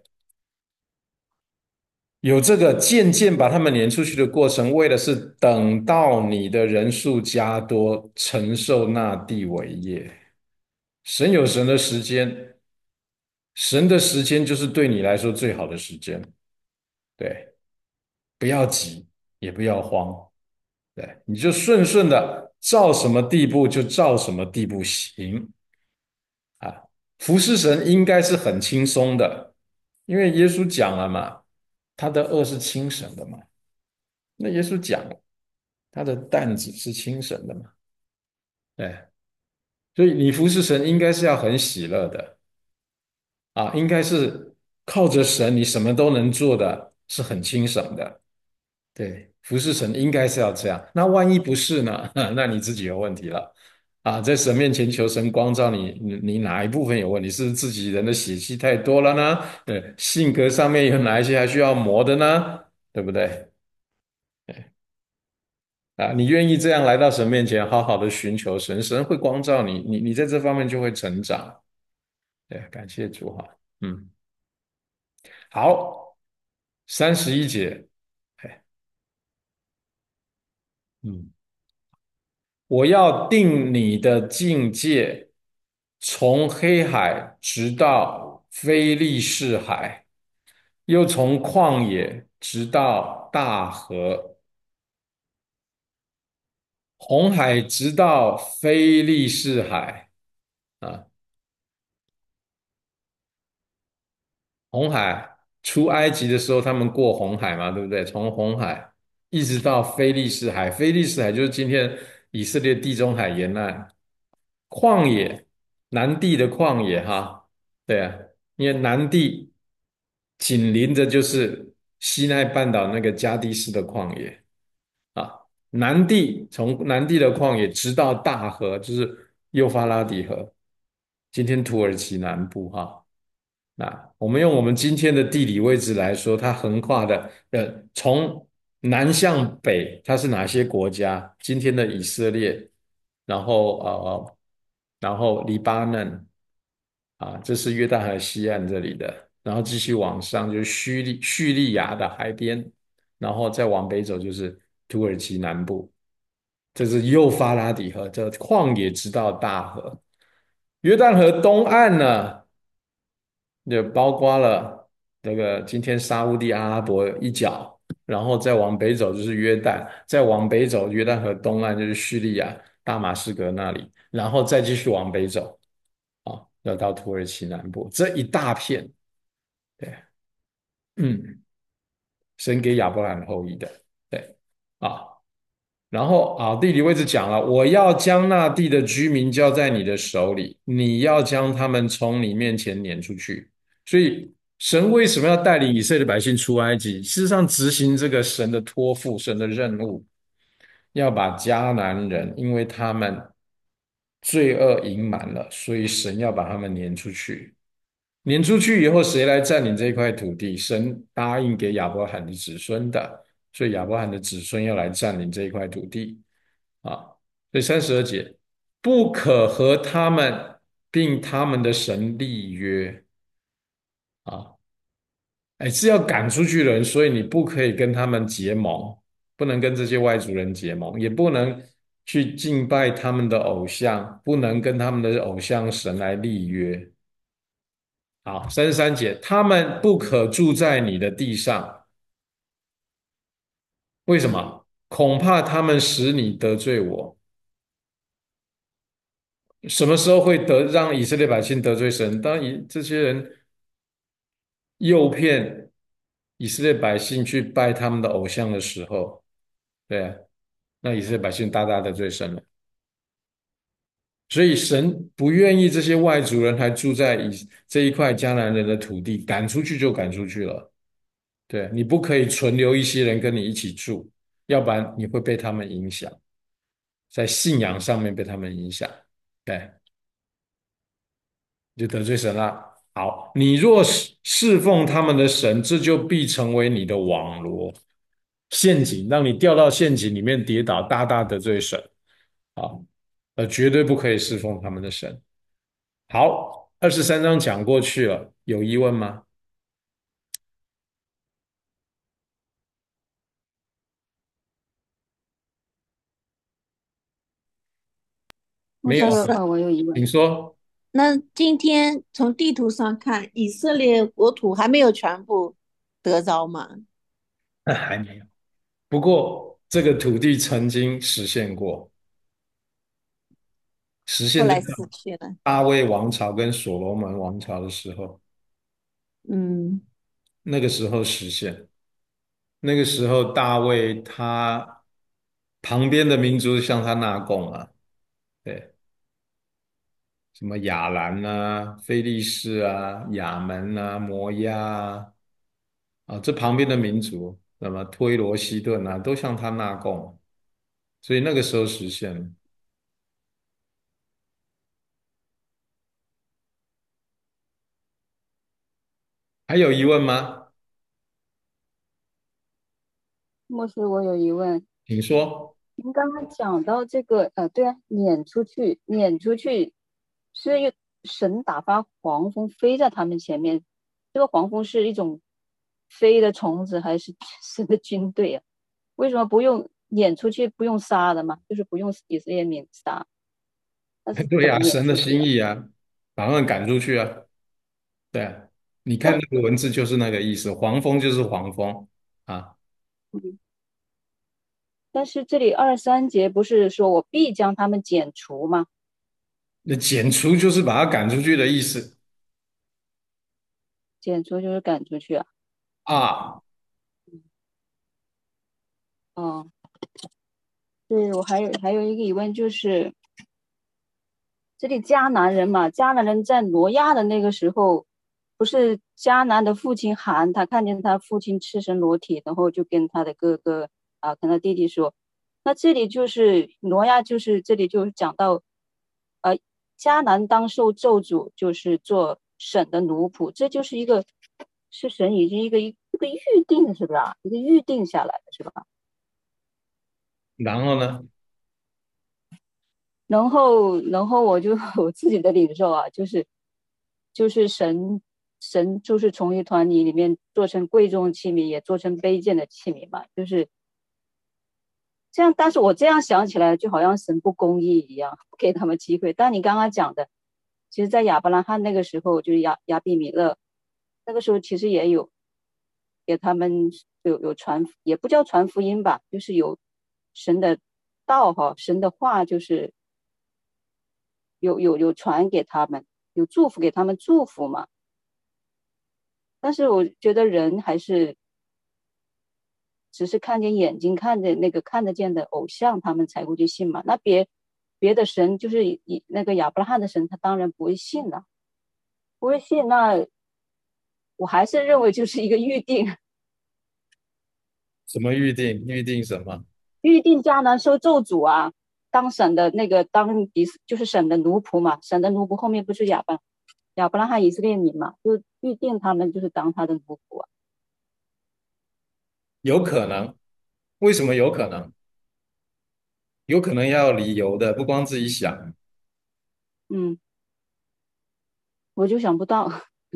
有这个渐渐把他们撵出去的过程，为的是等到你的人数加多，承受那地为业。神有神的时间，神的时间就是对你来说最好的时间。对，不要急，也不要慌，对，你就顺顺的照什么地步就照什么地步行啊。服侍神应该是很轻松的，因为耶稣讲了嘛，他的恶是轻省的嘛。那耶稣讲了。他的担子是轻省的嘛？对，所以你服侍神应该是要很喜乐的啊，应该是靠着神，你什么都能做的，是很轻省的。对，服侍神应该是要这样。那万一不是呢？那你自己有问题了啊！在神面前求神光照你，你哪一部分有问题？是自己人的血气太多了呢？对，性格上面有哪一些还需要磨的呢？对不对？啊，你愿意这样来到神面前，好好的寻求神，神会光照你，你在这方面就会成长。对，感谢主哈。嗯，好，31节，哎，嗯，我要定你的境界，从黑海直到非利士海，又从旷野直到大河，红海直到非利士海啊。红海出埃及的时候，他们过红海嘛，对不对？从红海一直到非利士海，非利士海就是今天以色列地中海沿岸旷野，南地的旷野哈。对啊，因为南地紧邻着就是西奈半岛那个加的斯的旷野啊，南地从南地的旷野直到大河，就是幼发拉底河，今天土耳其南部哈。那我们用我们今天的地理位置来说，它横跨的从南向北，它是哪些国家？今天的以色列，然后黎巴嫩啊，这是约旦河西岸这里的，然后继续往上就是叙利亚的海边，然后再往北走就是土耳其南部，这是幼发拉底河，这旷野直到大河。约旦河东岸呢？就包括了这个今天沙乌地阿拉伯一角，然后再往北走就是约旦，再往北走约旦河东岸就是叙利亚大马士革那里，然后再继续往北走啊，要到土耳其南部这一大片。对，嗯，神给亚伯兰后裔的，对啊。然后啊，地理位置讲了，我要将那地的居民交在你的手里，你要将他们从你面前撵出去。所以，神为什么要带领以色列百姓出埃及？事实上，执行这个神的托付、神的任务，要把迦南人，因为他们罪恶盈满了，所以神要把他们撵出去。撵出去以后，谁来占领这块土地？神答应给亚伯罕的子孙的，所以亚伯罕的子孙要来占领这一块土地啊。所以32节，不可和他们并他们的神立约啊。哎，是要赶出去的人，所以你不可以跟他们结盟，不能跟这些外族人结盟，也不能去敬拜他们的偶像，不能跟他们的偶像神来立约。好，33节，他们不可住在你的地上，为什么？ 恐怕他们使你得罪我。什么时候会让以色列百姓得罪神？当这些人诱骗以色列百姓去拜他们的偶像的时候，对啊，那以色列百姓大大得罪神了。所以神不愿意这些外族人还住在这一块迦南人的土地，赶出去就赶出去了。对，你不可以存留一些人跟你一起住，要不然你会被他们影响，在信仰上面被他们影响，对，你就得罪神了。好，你若侍奉他们的神，这就必成为你的网罗陷阱，让你掉到陷阱里面跌倒，大大得罪神。好，绝对不可以侍奉他们的神。好，23章讲过去了，有疑问吗？没有， 以色， 我有疑问。 请说。 那今天从地图上看，以色列国土还没有全部得着吗？ 还没有。不过这个土地曾经实现过，实现在后来死去了。 大卫王朝跟所罗门王朝的时候， 嗯， 那个时候实现。那个时候大卫他旁边的民族向他纳贡啊，对，什么亚兰啊、非利士啊、亚门啊、摩押啊，这旁边的民族，那么推罗、西顿啊，都向他纳贡，所以那个时候实现了。还有疑问吗？ 牧师，我有疑问。 请说。 您刚刚讲到这个，对啊，撵出去，是神打发黄蜂飞在他们前面。这个黄蜂是一种飞的虫子，还是神的军队啊？为什么不用撵出去，不用杀的嘛？就是不用以色列民杀，那是对呀， 怎么撵神的出去啊？ 心意啊，把他们赶出去啊。对啊，你看那那个文字就是那个意思，黄蜂就是黄蜂啊。 嗯，但是这里23节不是说我必将他们剪除吗？ 那剪除就是把他赶出去的意思剪除就是赶出去啊。 啊。 哦，对，我还有一个疑问，就是这里迦南人嘛，迦南人在挪亚的那个时候，不是迦南的父亲韩，他看见他父亲赤身裸体，然后就跟他的哥哥跟他弟弟说，那这里就是挪亚，就是这里就是讲到，呃，迦南当受咒诅，就是做神的奴仆，这就是是神已经一个预定，是不是啊？一个预定下来的是吧？ 然后呢， 然后我就我自己的领受啊，就是神就是从一团泥里面做成贵重的器皿，也做成卑贱的器皿嘛，就是这样。但是我这样想起来，就好像神不公义一样，不给他们机会。但你刚刚讲的，其实，在亚伯拉罕那个时候，就是亚比米勒那个时候，其实也有给他们有传，也不叫传福音吧，就是有神的道哈，神的话，就是有传给他们，有祝福给他们祝福嘛。但是我觉得人还是只是看见眼睛看着那个看得见的偶像，他们才会去信嘛。那别的神，就是那个亚伯拉罕的神，他当然不会信了，不会信。那我还是认为就是一个预定， 什么预定？预定什么？ 预定迦南受咒诅啊，当神的那个就是神的奴仆嘛，神的奴仆后面不是亚伯拉罕以色列民嘛，就预定他们就是当他的奴仆啊。 有可能。为什么有可能？有可能要有理由的，不光自己想。 嗯，我就想不到。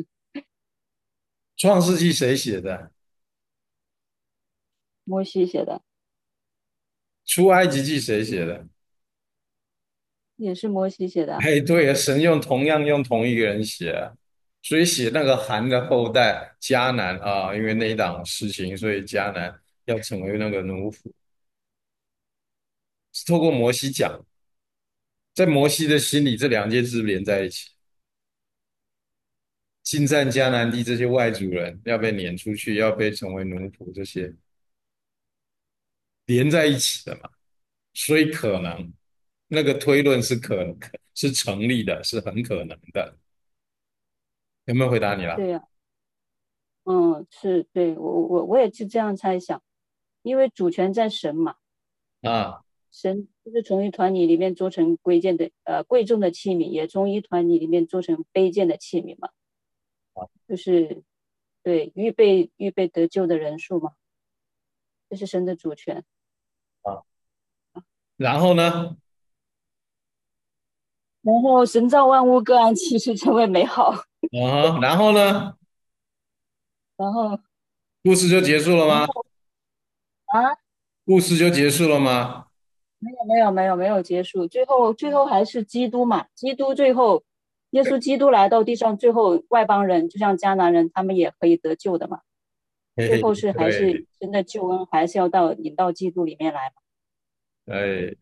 创世纪谁写的？ 摩西写的， 出埃及记谁写的？ 也是摩西写的啊。 哎，对啊，神同样用同一个人写啊，所以写那个韩的后代迦南啊，因为那一档事情，所以迦南要成为那个奴仆。 是透过摩西讲，在摩西的心里，这两件事连在一起。进占迦南地这些外族人要被撵出去，要被成为奴仆，这些连在一起的嘛，所以可能那个推论是是成立的，是很可能的。有没有回答你了？ 对呀，是对我也是这样猜想，因为主权在神嘛， 啊， 神就是从一团泥里面做成贵重的器皿，也从一团泥里面做成卑贱的器皿嘛，就是对预备得救的人数嘛，这是神的主权。 啊，然后呢？ 然后神造万物各按其时成为美好， 然后呢？ 然后故事就结束了吗？ 然后啊， 故事就结束了吗？ 没有结束，最后还是基督嘛，基督最后耶稣基督来到地上，最后外邦人就像迦南人，他们也可以得救的嘛。最嘿嘿， 后是还是对， 真的救恩，还是要引到基督里面来嘛。 哎，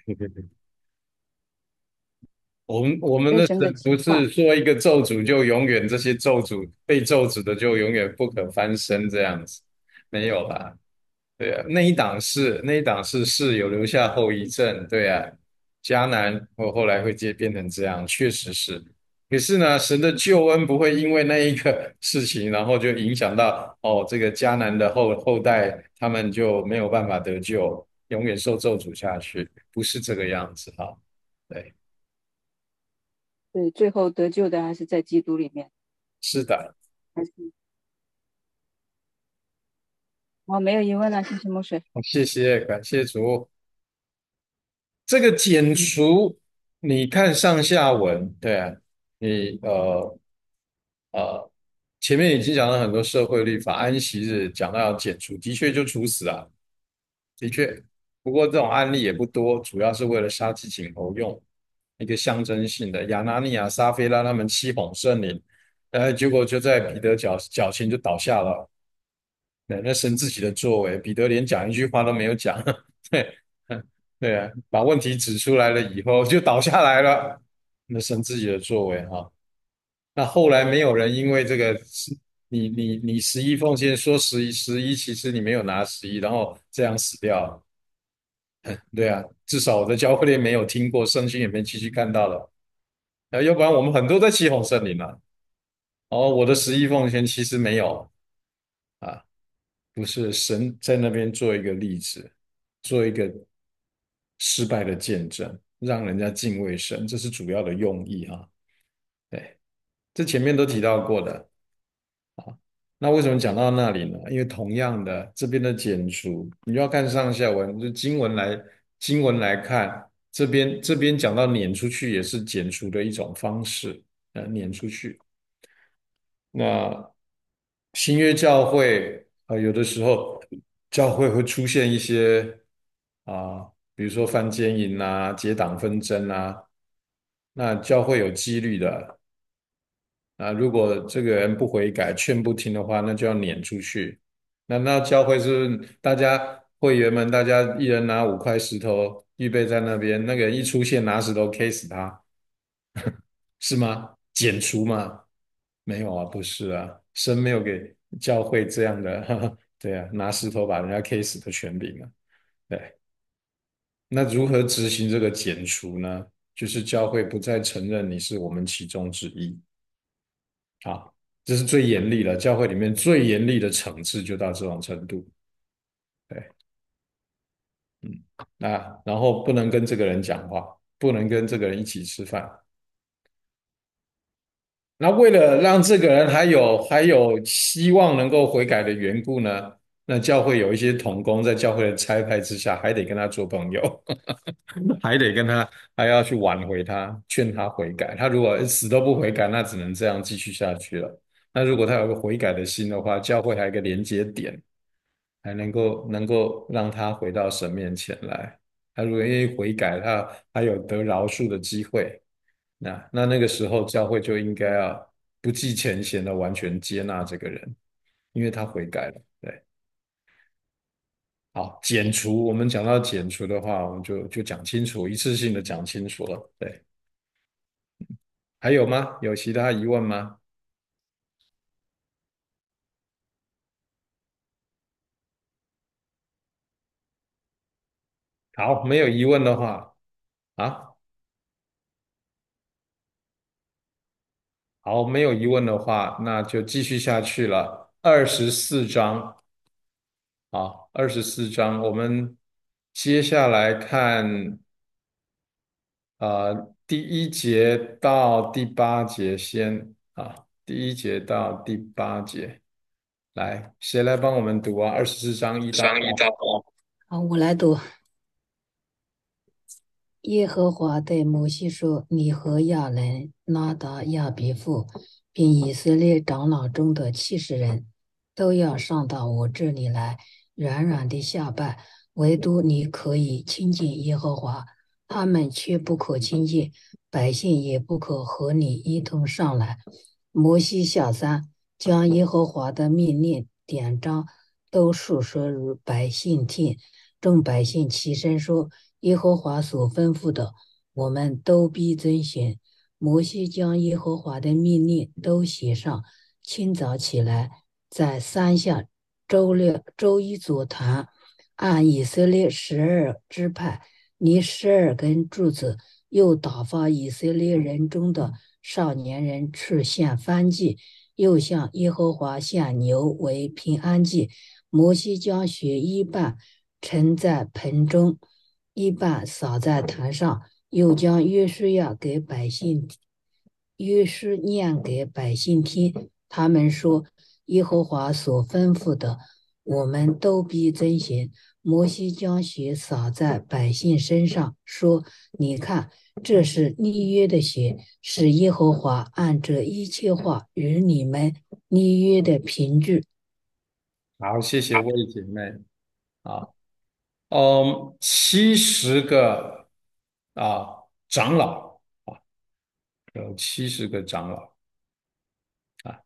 我们的这是神的神不计划。 是说一个咒诅就永远这些咒诅被咒诅的就永远不可翻身这样子，没有啦。对啊，那一档是有留下后遗症，对啊，迦南后来会变成这样，确实是。可是呢，神的救恩不会因为那一个事情，然后就影响到这个迦南的后代，他们就没有办法得救，永远受咒诅下去，不是这个样子哈。对， 对，最后得救的还是在基督里面。 是的， 还是我没有疑问了，谢谢牧水。 谢谢，感谢主。这个剪除，你看上下文，对啊，你呃，前面已经讲了很多社会律法，安息日讲到要剪除，的确就处死啊，的确。不过这种案例也不多，主要是为了杀鸡儆猴用，一个象征性的。亚拿尼亚、撒非拉他们欺哄圣灵，结果就在彼得脚前就倒下了。对，那神自己的作为，彼得连讲一句话都没有讲，对，对啊，把问题指出来了以后就倒下来了，那神自己的作为哈。那后来没有人因为这个，你十一奉献说十一，其实你没有拿十一，然后这样死掉，对啊，至少我的教会里没有听过，圣经也没继续看到了，要不然我们很多在起哄圣灵了。我的十一奉献其实没有啊。不是神在那边做一个例子，做一个失败的见证，让人家敬畏神，这是主要的用意啊。对，这前面都提到过的啊。那为什么讲到那里呢？因为同样的，这边的剪除，你要看上下文，就经文来看，这边讲到撵出去也是剪除的一种方式，撵出去。那新约教会有的时候教会会出现一些比如说犯奸淫啊、结党纷争啊，那教会有纪律的如果这个人不悔改、劝不听的话，那就要撵出去。那教会是不是大家会员们，大家一人拿5块石头预备在那边，那个人一出现拿石头 K 死他，是吗？剪除吗？没有啊，不是啊，神没有给教会这样的，对啊，拿石头把人家 K 死的权柄啊。对，那如何执行这个剪除呢？就是教会不再承认你是我们其中之一啊，这是最严厉的，教会里面最严厉的惩治就到这种程度。对，嗯，然后不能跟这个人讲话，不能跟这个人一起吃饭。那为了让这个人还有希望能够悔改的缘故呢，那教会有一些同工在教会的差派之下，还得跟他做朋友，还得跟他还要去挽回他，劝他悔改。他如果死都不悔改，那只能这样继续下去了。那如果他有个悔改的心的话，教会还有一个连接点，还能够让他回到神面前来。他如果愿意悔改，他还有得饶恕的机会。那个时候，教会就应该要不计前嫌的完全接纳这个人，因为他悔改了。对， 好，减除，我们讲到减除的话，我们就讲清楚，一次性的讲清楚了。对，还有吗？有其他疑问吗？好，没有疑问的话，啊，好，没有疑问的话，那就继续下去了。24章，好，24章，我们接下来看第1节到第8节先啊，第1节到第8节，来，谁来帮我们读啊？24章1到8。 好，我来读。耶和华对摩西说：“你和亚伦、拉达、亚比父，并以色列长老中的70人，都要上到我这里来，软软的下拜。唯独你可以亲近耶和华，他们却不可亲近，百姓也不可和你一同上来。”摩西下山，将耶和华的命令典章都述说于百姓听。众百姓齐声说：“耶和华所吩咐的，我们都必遵行。”摩西将耶和华的命令都写上，清早起来，在山下周一座坛，按以色列12支派立12根柱子，又打发以色列人中的少年人去献燔祭，又向耶和华献牛为平安祭。摩西将血一半盛在盆中，一半撒在坛上，又将约书念给百姓听。他们说：“耶和华所吩咐的，我们都必遵行。”摩西将血洒在百姓身上，说：“你看，这是立约的血，是耶和华按这一切话与你们立约的凭据。” 好，谢谢魏姐妹。啊，70个长老啊，有70个长老啊，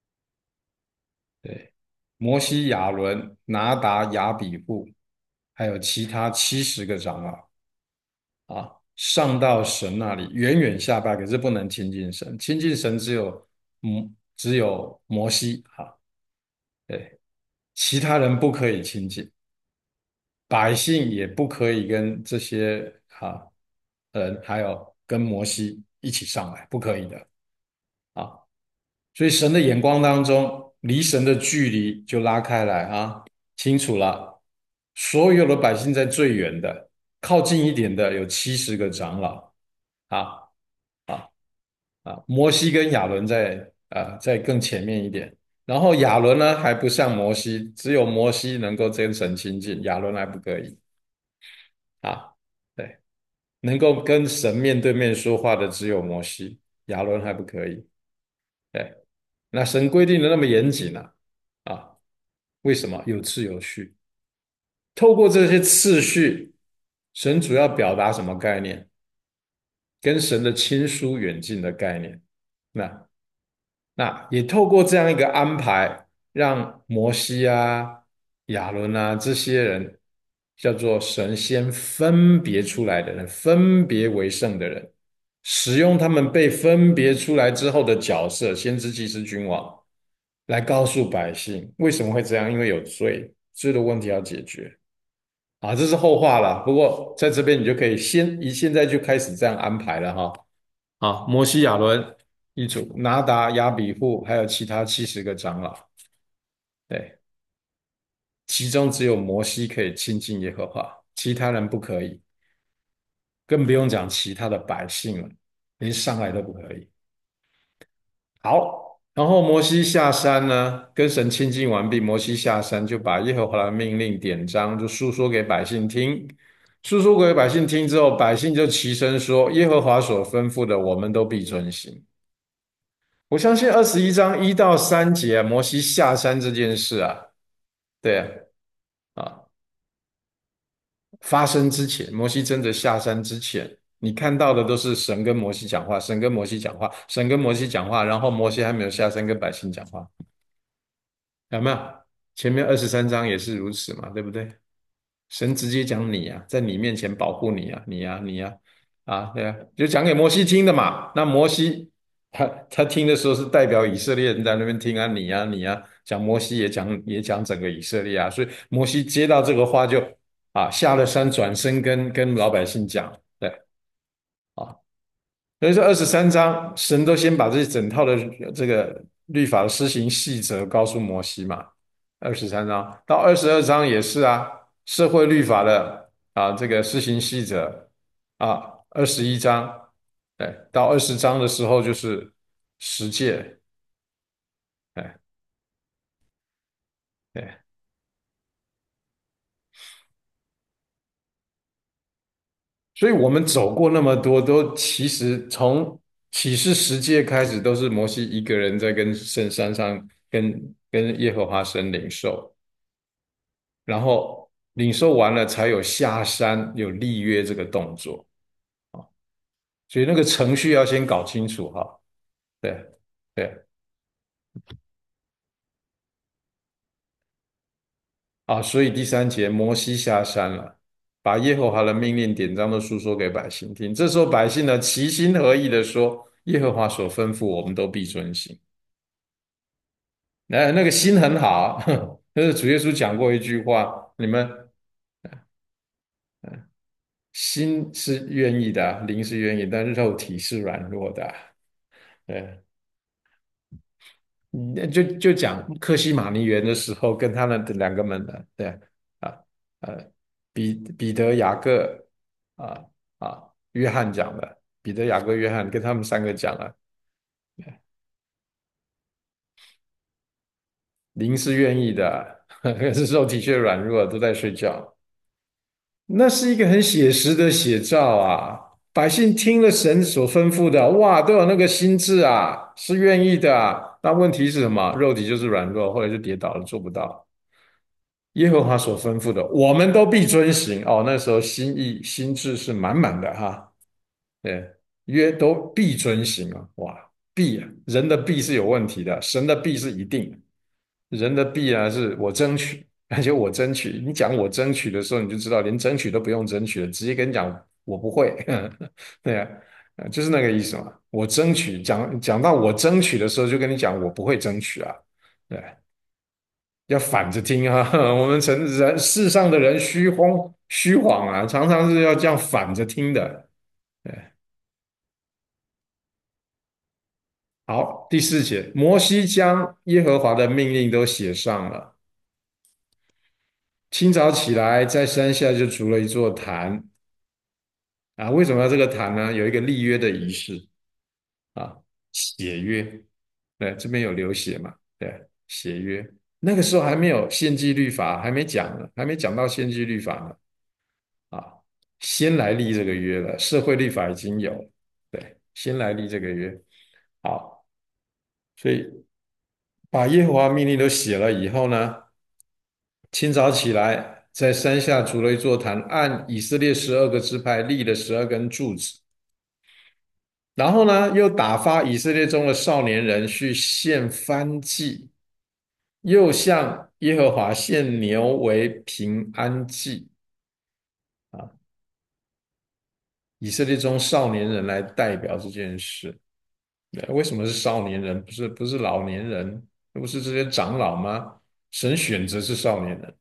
对，摩西、亚伦、拿达、亚比户，还有其他70个长老啊，上到神那里，远远下拜，可是不能亲近神，亲近神只有摩西啊，对，其他人不可以亲近，百姓也不可以跟这些人，还有跟摩西一起上来，不可以的啊。所以神的眼光当中，离神的距离就拉开来啊，清楚了。所有的百姓在最远的，靠近一点的有70个长老啊啊摩西跟亚伦在更前面一点，然后亚伦呢还不像摩西，只有摩西能够跟神亲近，亚伦还不可以啊。对，能够跟神面对面说话的只有摩西，亚伦还不可以。对，那神规定的那么严谨啊，为什么？有次有序。透过这些次序，神主要表达什么概念？跟神的亲疏远近的概念。那也透过这样一个安排，让摩西亚伦这些人，叫做神先分别出来的人，分别为圣的人，使用他们被分别出来之后的角色，先知、祭司、君王，来告诉百姓为什么会这样，因为有罪，罪的问题要解决这是后话了。不过在这边你就可以现在就开始这样安排了哈。摩西亚伦一组，拿达、亚比户，还有其他70个长老，对，其中只有摩西可以亲近耶和华，其他人不可以，更不用讲其他的百姓了，连上来都不可以。好，然后摩西下山呢，跟神亲近完毕，摩西下山就把耶和华的命令典章就述说给百姓听。述说给百姓听之后，百姓就齐声说：“耶和华所吩咐的，我们都必遵行。”我相信21章1到3节摩西下山这件事对发生之前，摩西真的下山之前，你看到的都是神跟摩西讲话，神跟摩西讲话，神跟摩西讲话，然后摩西还没有下山跟百姓讲话，有没有？前面23章也是如此嘛，对不对？ 神直接讲你啊，在你面前保护你啊，你啊，你啊，啊，对啊，就讲给摩西听的嘛。那摩西他听的时候是代表以色列人在那边听啊，你啊，你啊，讲摩西也讲整个以色列啊，所以摩西接到这个话就下了山转身跟老百姓讲，对啊。所以说23章，神都先把这整套的这个律法的施行细则告诉摩西嘛。23章到22章也是啊，社会律法的这个施行细则21章，对，到20章的时候就是十诫，对对，所以我们走过那么多，都其实从启示10诫开始，都是摩西一个人在跟圣山上跟耶和华神领受。然后领受完了才有下山有立约这个动作啊，所以那个程序要先搞清楚哈。对对所以第3节摩西下山了，把耶和华的命令典章都述说给百姓听。这时候百姓呢齐心合意的说，耶和华所吩咐我们都必遵行。那个心很好，但是主耶稣讲过一句话，你们心是愿意的灵是愿意，但是肉体是软弱的对。就讲克西马尼园的时候，跟他们的两个门人，对啊，彼得、雅各啊约翰讲的，彼得、雅各、约翰跟他们3个讲了，灵是愿意的，可是肉体却软弱，都在睡觉。那是一个很写实的写照啊！百姓听了神所吩咐的，哇，都有那个心智啊，是愿意的啊。那问题是什么？肉体就是软弱，后来就跌倒了，做不到。耶和华所吩咐的，我们都必遵行。哦，那时候心意心智是满满的哈。对，都必遵行啊！哇，必啊，人的必是有问题的，神的必是一定的。人的必啊，是我争取，而且我争取。你讲我争取的时候，你就知道，连争取都不用争取了，直接跟你讲我不会。对啊，就是那个意思嘛。我争取，讲到我争取的时候，就跟你讲我不会争取啊。对。要反着听啊！我们世上的人虚晃啊，常常是要这样反着听的。对，好，第4节，摩西将耶和华的命令都写上了。清早起来，在山下就筑了一座坛为什么要这个坛呢？有一个立约的仪式啊，写约。对，这边有流血嘛？对，写约。那个时候还没有献祭律法，还没讲呢，还没讲到献祭律法呢。啊，先来立这个约了，社会立法已经有了，对，先来立这个约。好，所以把耶和华命令都写了以后呢，清早起来，在山下筑了一座坛，按以色列12个支派立了12根柱子，然后呢，又打发以色列中的少年人去献燔祭，又向耶和华献牛为平安祭啊。以色列中少年人来代表这件事。为什么是少年人，不是老年人？不是这些长老吗？神选择是少年人，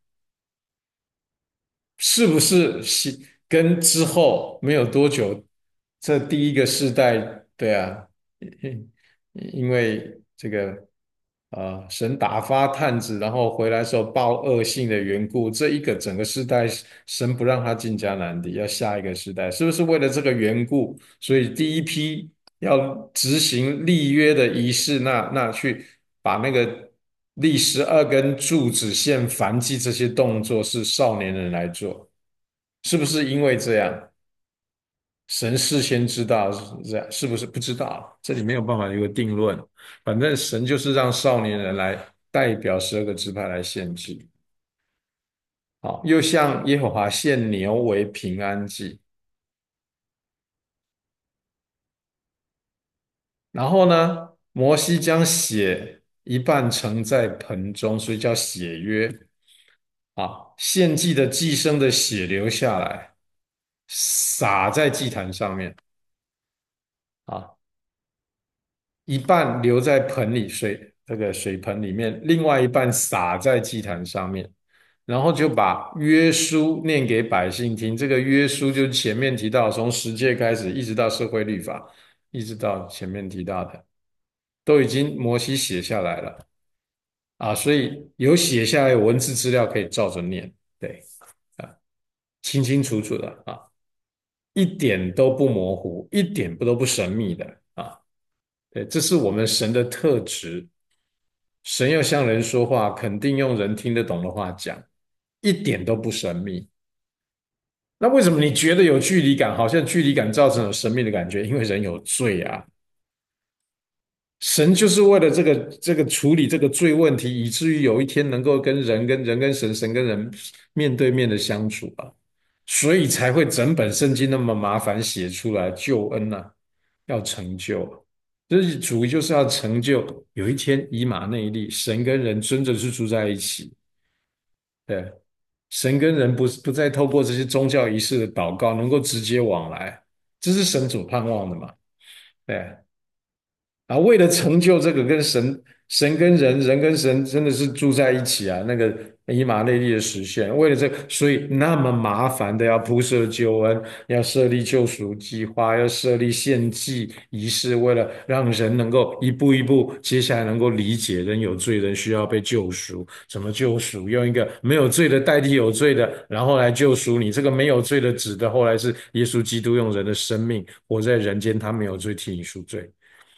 是不是跟之后没有多久，这第一个世代，对啊，因为这个神打发探子，然后回来时候报恶信的缘故，这一个整个世代，神不让他进迦南地，要下一个世代，是不是为了这个缘故？所以第一批要执行立约的仪式，那去把那个立12根柱子、献燔祭这些动作是少年人来做，是不是因为这样？神事先知道是这样，是不是不知道？这里没有办法有个定论。反正神就是让少年人来代表12个支派来献祭。好，又向耶和华献牛为平安祭。然后呢，摩西将血一半盛在盆中，所以叫血约。 啊，献祭的祭牲的血流下来，洒在祭坛上面啊，一半留在盆里这个水盆里面，另外一半洒在祭坛上面，然后就把约书念给百姓听。这个约书就前面提到，从十诫开始，一直到社会律法，一直到前面提到的，都已经摩西写下来了啊，所以有写下来有文字资料可以照着念，对啊，清清楚楚的啊，一点都不模糊，一点都不神秘的啊。对，这是我们神的特质。神要向人说话，肯定用人听得懂的话讲，一点都不神秘。那为什么你觉得有距离感？好像距离感造成有神秘的感觉，因为人有罪啊。神就是为了这个处理这个罪问题，以至于有一天能够跟人跟神，神跟人面对面的相处啊，所以才会整本圣经那么麻烦写出来救恩啊，要成就。就是主就是要成就，有一天以马内利，神跟人真的是住在一起。对，神跟人不再透过这些宗教仪式的祷告，能够直接往来，这是神所盼望的嘛？对。啊，为了成就这个跟神跟人，人跟神真的是住在一起啊，那个以马内利的实现，为了这个，所以那么麻烦的要铺设救恩，要设立救赎计划，要设立献祭仪式，为了让人能够一步一步，接下来能够理解人有罪，人需要被救赎，怎么救赎？用一个没有罪的代替有罪的，然后来救赎你。这个没有罪的指的后来是耶稣基督用人的生命活在人间，他没有罪替你赎罪。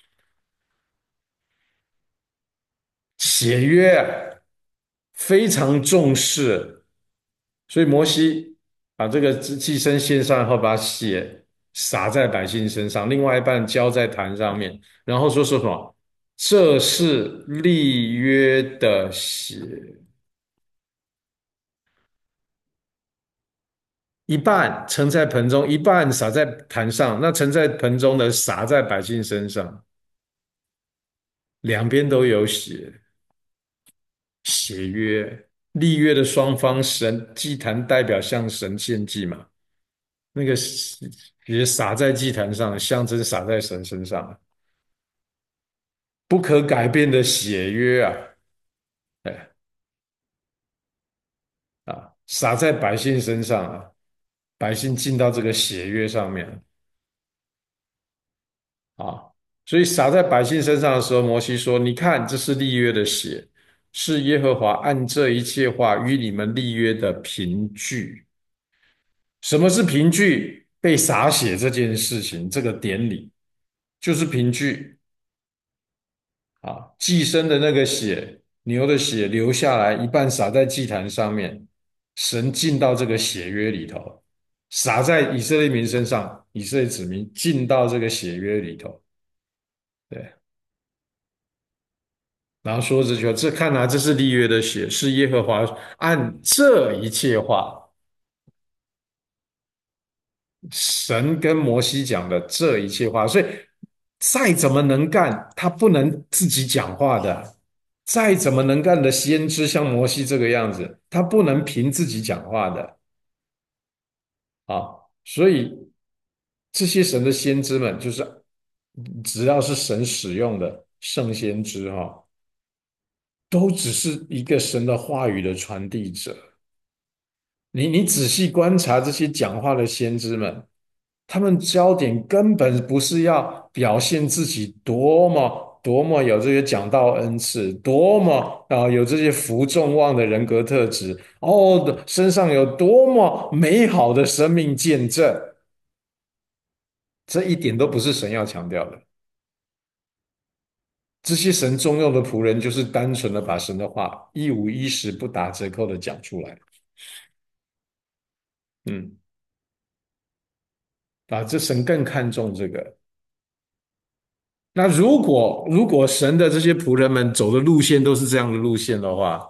血约啊，非常重视，所以摩西把这个祭牲献上后，把血洒在百姓身上，另外一半浇在坛上面，然后说什么？这是立约的血，一半盛在盆中，一半洒在坛上。那盛在盆中的洒在百姓身上，两边都有血，血约。立约的双方，神祭坛代表向神献祭嘛，那个也洒在祭坛上，象征洒在神身上，不可改变的血约啊，哎啊，洒在百姓身上啊，百姓进到这个血约上面啊，所以洒在百姓身上的时候，摩西说：“你看，这是立约的血，是耶和华按这一切话与你们立约的凭据。什么是凭据？被洒血这件事情，这个典礼就是凭据。”啊，祭牲的那个血，牛的血流下来，一半洒在祭坛上面，神进到这个血约里头，洒在以色列民身上，以色列子民进到这个血约里头，对，然后说这句话，这看来这是立约的血，是耶和华按这一切话，神跟摩西讲的这一切话，所以再怎么能干，他不能自己讲话的。再怎么能干的先知，像摩西这个样子，他不能凭自己讲话的啊。所以这些神的先知们，就是只要是神使用的圣先知哈，都只是一个神的话语的传递者。你仔细观察这些讲话的先知们，他们焦点根本不是要表现自己多么有这些讲道恩赐，多么有这些服众望的人格特质，哦，身上有多么美好的生命见证，这一点都不是神要强调的。这些神重用的仆人，就是单纯的把神的话一五一十不打折扣的讲出来。嗯，这神更看重这个。那如果神的这些仆人们走的路线都是这样的路线的话，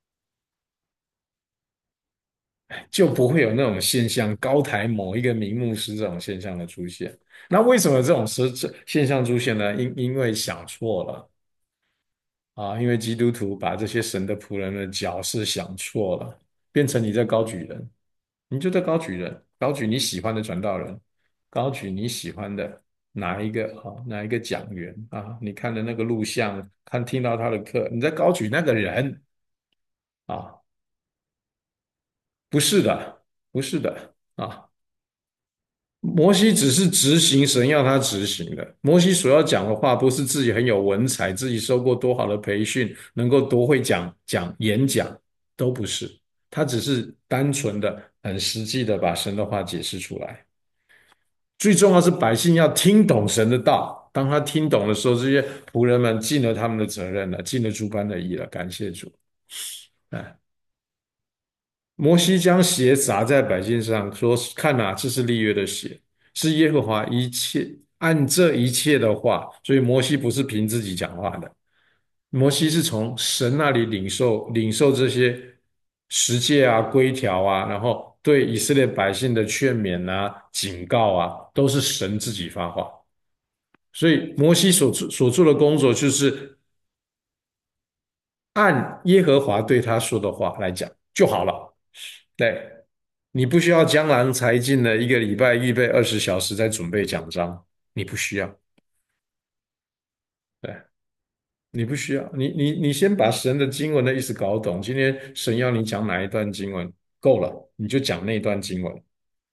就不会有那种现象高抬某一个名牧师这种现象的出现。那为什么这种现象出现呢？因为想错了啊，因为基督徒把这些神的仆人的角色想错了变成你在高举人，你就在高举人，高举你喜欢的传道人，高举你喜欢的哪一个讲员啊？你看的那个录像，听到他的课，你在高举那个人啊？不是的，不是的啊！摩西只是执行神要他执行的。摩西所要讲的话，不是自己很有文采，自己受过多好的培训，能够多会演讲，都不是。他只是单纯的、很实际的把神的话解释出来。最重要是百姓要听懂神的道。当他听懂的时候，这些仆人们尽了他们的责任了，尽了诸般的义了。感谢主！哎，摩西将血洒在百姓上，说：“看哪，这是立约的血，是耶和华按这一切的话。”所以摩西不是凭自己讲话的，摩西是从神那里领受这些十诫啊、规条啊，然后对以色列百姓的劝勉啊、警告啊，都是神自己发话。所以摩西所做的工作，就是按耶和华对他说的话来讲就好了。对，你不需要江郎才尽的一个礼拜预备20小时在准备讲章，你不需要。对，你不需要，你先把神的经文的意思搞懂。今天神要你讲哪一段经文，够了，你就讲那段经文，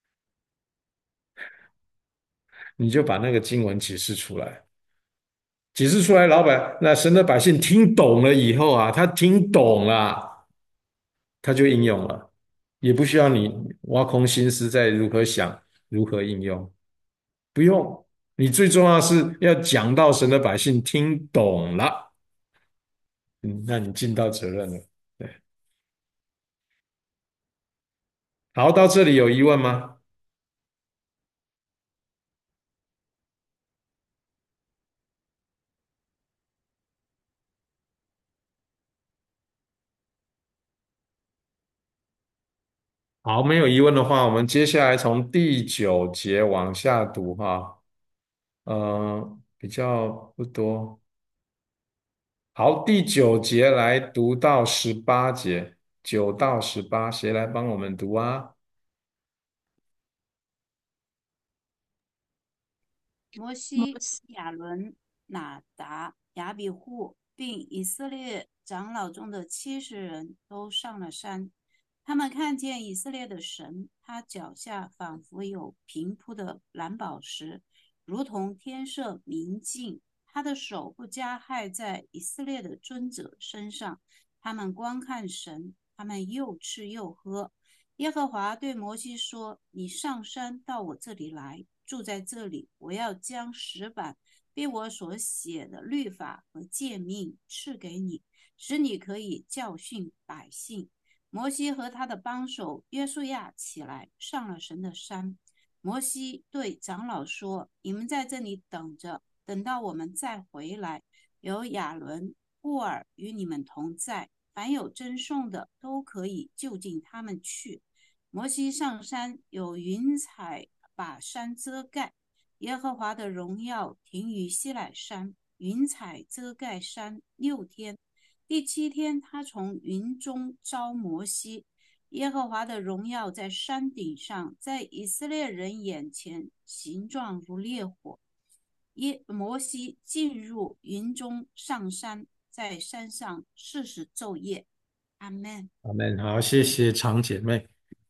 你就把那个经文解释出来。解释出来，那神的百姓听懂了以后啊，他听懂了，他就应用了，也不需要你挖空心思在如何想、如何应用，不用。你最重要是要讲到神的百姓听懂了，那你尽到责任了。对，好，到这里有疑问吗？好，没有疑问的话，我们接下来从第9节往下读哈。比较不多。好，第9节来读到18节，9到18，谁来帮我们读啊？ 摩西、亚伦、拿达、亚比户，并以色列长老中的70人都上了山。他们看见以色列的神，他脚下仿佛有平铺的蓝宝石，如同天色明镜。他的手不加害在以色列的尊者身上。他们观看神，他们又吃又喝。耶和华对摩西说：“你上山到我这里来，住在这里。我要将石板，并我所写的律法和诫命赐给你，使你可以教训百姓。”摩西和他的帮手约书亚起来，上了神的山。摩西对长老说：“你们在这里等着，等到我们再回来。有亚伦、布尔与你们同在，凡有争讼的都可以就近他们去。”摩西上山，有云彩把山遮盖。耶和华的荣耀停于西乃山，云彩遮盖山6天。第7天，他从云中招摩西。耶和华的荣耀在山顶上，在以色列人眼前，形状如烈火。摩西进入云中上山，在山上40昼夜。阿门。 阿门。好，谢谢长姐妹。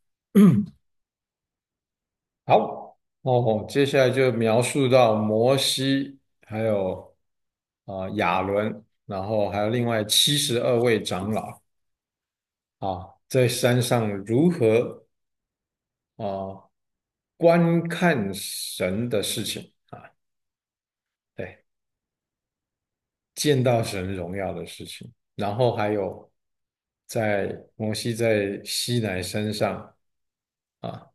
好，接下来就描述到摩西，还有亚伦，然后还有另外72位长老啊，在山上如何观看神的事情啊，对，见到神荣耀的事情，然后还有摩西在西乃山上啊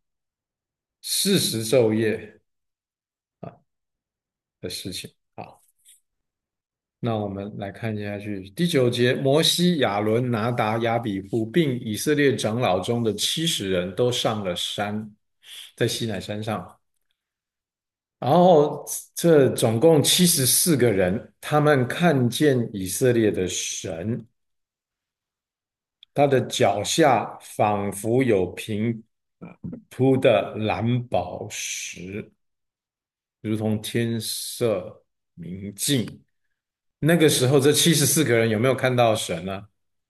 40昼夜啊的事情。好，那我们来看下去，第9节，摩西、亚伦、拿达、亚比户，并以色列长老中的70人都上了山，在西乃山上。然后这总共74个人，他们看见以色列的神他的脚下仿佛有平铺的蓝宝石，如同天色明镜。那个时候，这74个人有没有看到神呢？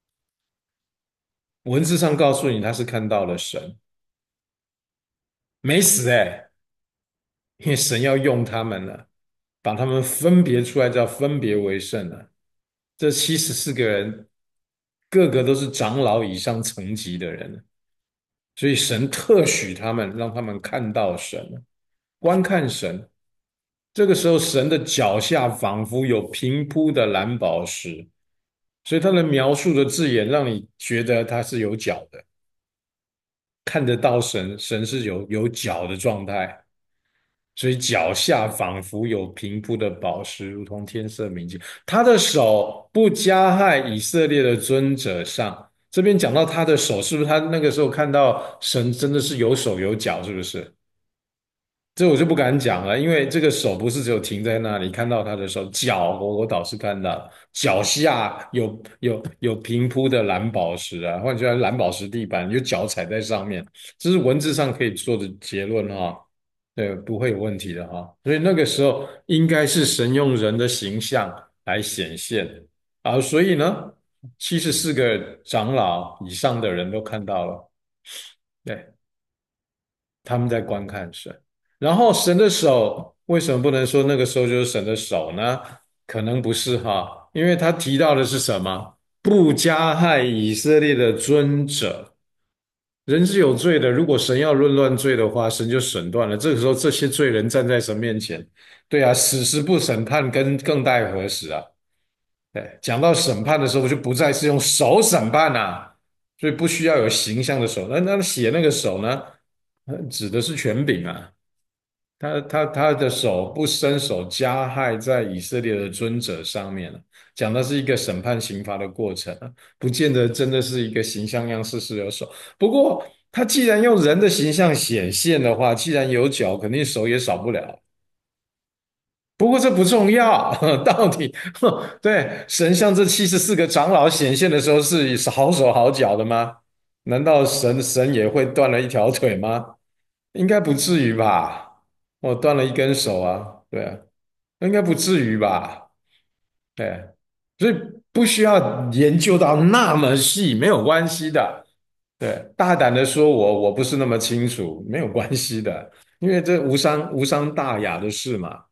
文字上告诉你他是看到了神，没死因为神要用他们了，把他们分别出来，叫分别为圣了。这74个人，个个都是长老以上层级的人，所以神特许他们，让他们看到神，观看神。这个时候，神的脚下仿佛有平铺的蓝宝石，所以他的描述的字眼让你觉得他是有脚的，看得到神，神是有脚的状态。所以脚下仿佛有平铺的宝石，如同天色明镜。他的手不加害以色列的尊者上。这边讲到他的手，是不是他那个时候看到神真的是有手有脚？是不是？这我就不敢讲了，因为这个手不是只有停在那里看到他的手，脚我倒是看到脚下有平铺的蓝宝石啊，换句话说，蓝宝石地板，有脚踩在上面，这是文字上可以做的结论哈。对，不会有问题的哈。所以那个时候应该是神用人的形象来显现啊，所以呢，74个长老以上的人都看到了，对，他们在观看神。然后神的手为什么不能说那个时候就是神的手呢？可能不是哈，因为他提到的是什么？不加害以色列的尊者。人是有罪的，如果神要论断罪的话，神就审断了。这个时候，这些罪人站在神面前，对啊，死时不审判，更待何时啊？对，讲到审判的时候，就不再是用手审判啊，所以不需要有形象的手。那写那个手呢？指的是权柄啊。他的手不伸手加害在以色列的尊者上面了，讲的是一个审判刑罚的过程啊，不见得真的是一个形象样式是有手。不过他既然用人的形象显现的话，既然有脚，肯定手也少不了。不过这不重要，到底对神向这74个长老显现的时候是好手好脚的吗？难道神也会断了一条腿吗？应该不至于吧？我断了一根手啊，对啊，应该不至于吧？对，所以不需要研究到那么细，没有关系的。对，大胆的说我不是那么清楚，没有关系的，因为这无伤大雅的事嘛。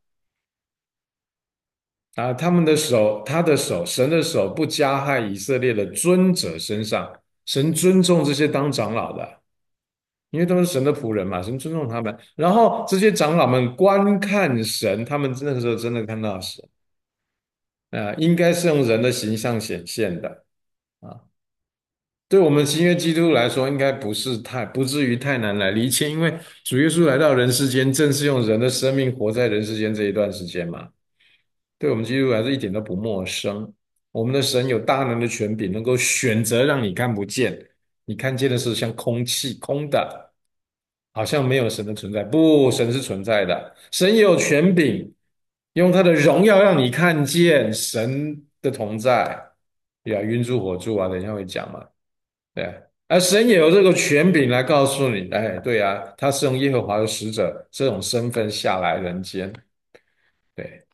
啊，他们的手，他的手，神的手不加害以色列的尊者身上，神尊重这些当长老的，因为他们是神的仆人嘛，神尊重他们。然后这些长老们观看神，他们那个时候真的看到神，应该是用人的形象显现的啊。对我们新约基督徒来说，应该不至于太难来理解，因为主耶稣来到人世间，正是用人的生命活在人世间这一段时间嘛。对我们基督徒来说一点都不陌生。我们的神有大能的权柄，能够选择让你看不见，你看见的是像空气，空的，好像没有神的存在。不，神是存在的，神也有权柄，用他的荣耀让你看见神的同在。对啊，云柱火柱啊，等一下会讲嘛。对啊，而神也有这个权柄来告诉你，哎，对啊，他是用耶和华的使者这种身份下来人间。对。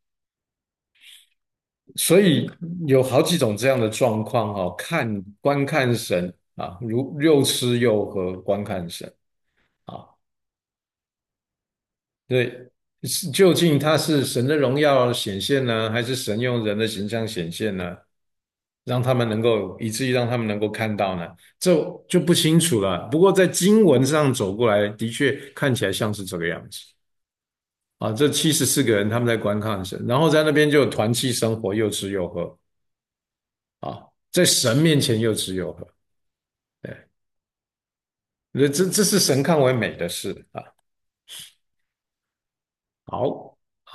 所以有好几种这样的状况哈、哦，观看神啊，如又吃又喝观看神啊，对，究竟他是神的荣耀显现呢，还是神用人的形象显现呢？让他们能够以至于让他们能够看到呢？这就不清楚了。不过在经文上走过来，的确看起来像是这个样子啊。这74个人他们在观看神，然后在那边就有团契生活，又吃又喝啊，在神面前又吃又喝。对。这是神看为美的事啊。好，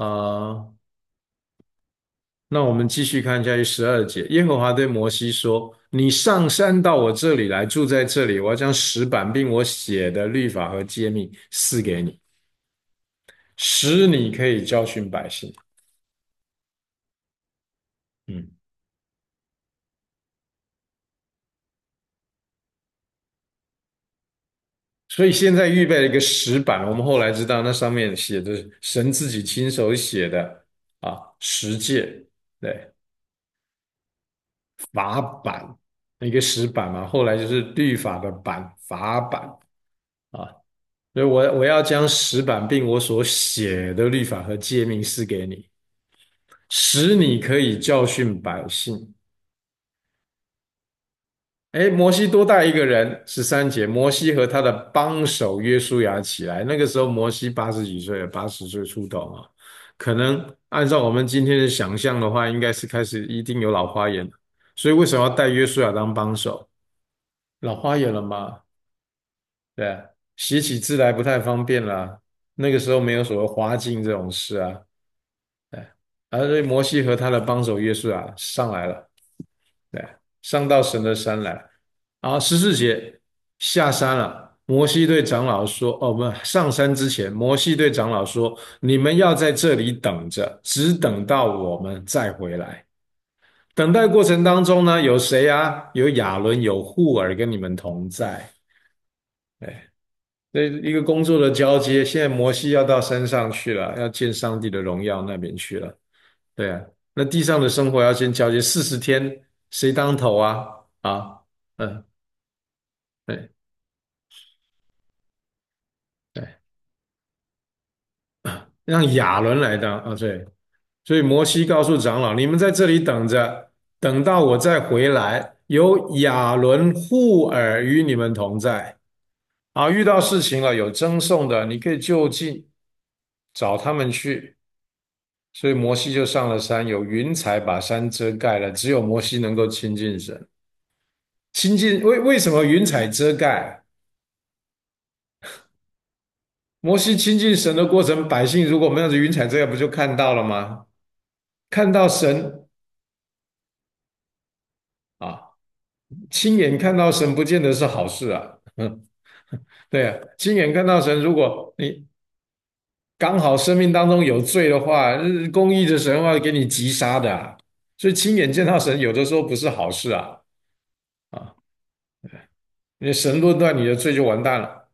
那我们继续看下去12节。耶和华对摩西说：“你上山到我这里来，住在这里，我要将石板并我写的律法和诫命赐给你，使你可以教训百姓。”嗯， 所以现在预备了一个石板，我们后来知道那上面写的神自己亲手写的十诫，对，法版，一个石板嘛，后来就是律法的版，法版啊。所以我要将石板并我所写的律法和诫命赐给你，使你可以教训百姓。哎，摩西多带一个人，13节，摩西和他的帮手约书亚起来。那个时候摩西80几岁了，80岁出头啊，可能按照我们今天的想象的话，应该是开始一定有老花眼了。所以为什么要带约书亚当帮手？老花眼了吗？对啊，写起字来不太方便啦。那个时候没有所谓花镜这种事啊。对，所以摩西和他的帮手约书亚上来了。对，上到神的山来。好，14节下山了。摩西对长老说：“哦，不，上山之前，摩西对长老说，你们要在这里等着，只等到我们再回来。等待过程当中呢，有谁啊？有亚伦，有户尔跟你们同在。对，这一个工作的交接。现在摩西要到山上去了，要见上帝的荣耀那边去了。对啊，那地上的生活要先交接40天，谁当头啊？啊，嗯，对对。”让亚伦来当对，所以摩西告诉长老：“你们在这里等着，等到我再回来，有亚伦、户尔与你们同在。遇到事情了，有争讼的，你可以就近找他们去。”所以摩西就上了山，有云彩把山遮盖了，只有摩西能够亲近神。亲近为什么云彩遮盖？摩西亲近神的过程，百姓如果没有云彩遮盖，不就看到了吗？看到神啊。亲眼看到神不见得是好事啊。对啊，亲眼看到神，如果你刚好生命当中有罪的话，公义的神会给你击杀的啊。所以亲眼见到神，有的时候不是好事啊。啊，因为神论断你的罪就完蛋了。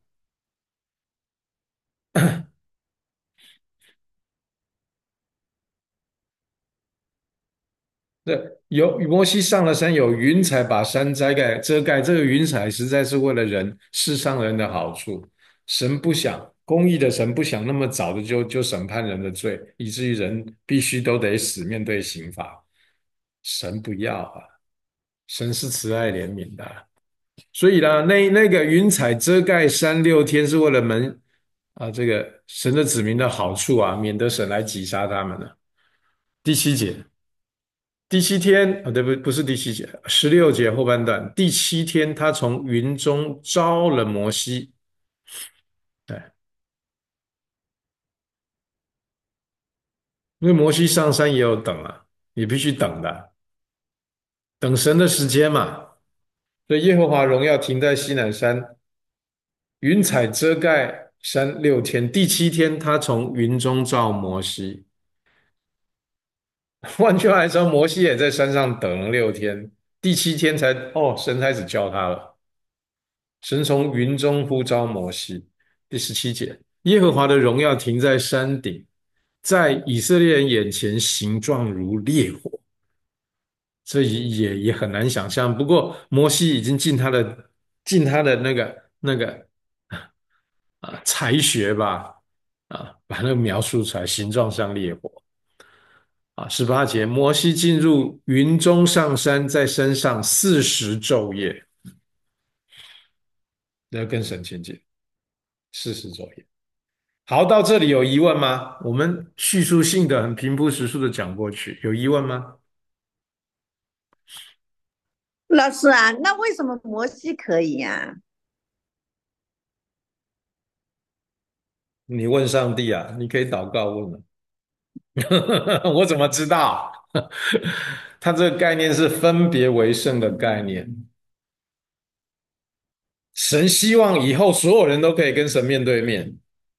对，有摩西上了山，有云彩把山遮盖。这个云彩实在是为了世上人的好处。神不想，公义的神不想那么早的就审判人的罪，以至于人必须都得死，面对刑罚。神不要啊，神是慈爱怜悯的。所以呢，那个云彩遮盖山6天，是为了这个神的子民的好处啊，免得神来击杀他们呢。第7节。第七天对不是第7节，16节后半段。第7天，他从云中招了摩西。对，因为摩西上山也有等啊，也必须等的，等神的时间嘛。所以耶和华荣耀停在西乃山，云彩遮盖山6天。第7天，他从云中召摩西。换句话来说，摩西也在山上等了6天，第7天神开始叫他了。神从云中呼召摩西。第17节，耶和华的荣耀停在山顶，在以色列人眼前形状如烈火。这也很难想象。不过摩西已经尽他的那个才学吧，把那个描述出来，形状像烈火。18节，摩西进入云中上山，在山上40昼夜，要跟神亲近40昼夜。好，到这里有疑问吗？我们叙述性的、很平铺直述的讲过去，有疑问吗？ 老师啊，那为什么摩西可以呀、 你问上帝啊，你可以祷告问了。我怎么知道？它这个概念是分别为圣的概念。神希望以后所有人都可以跟神面对面。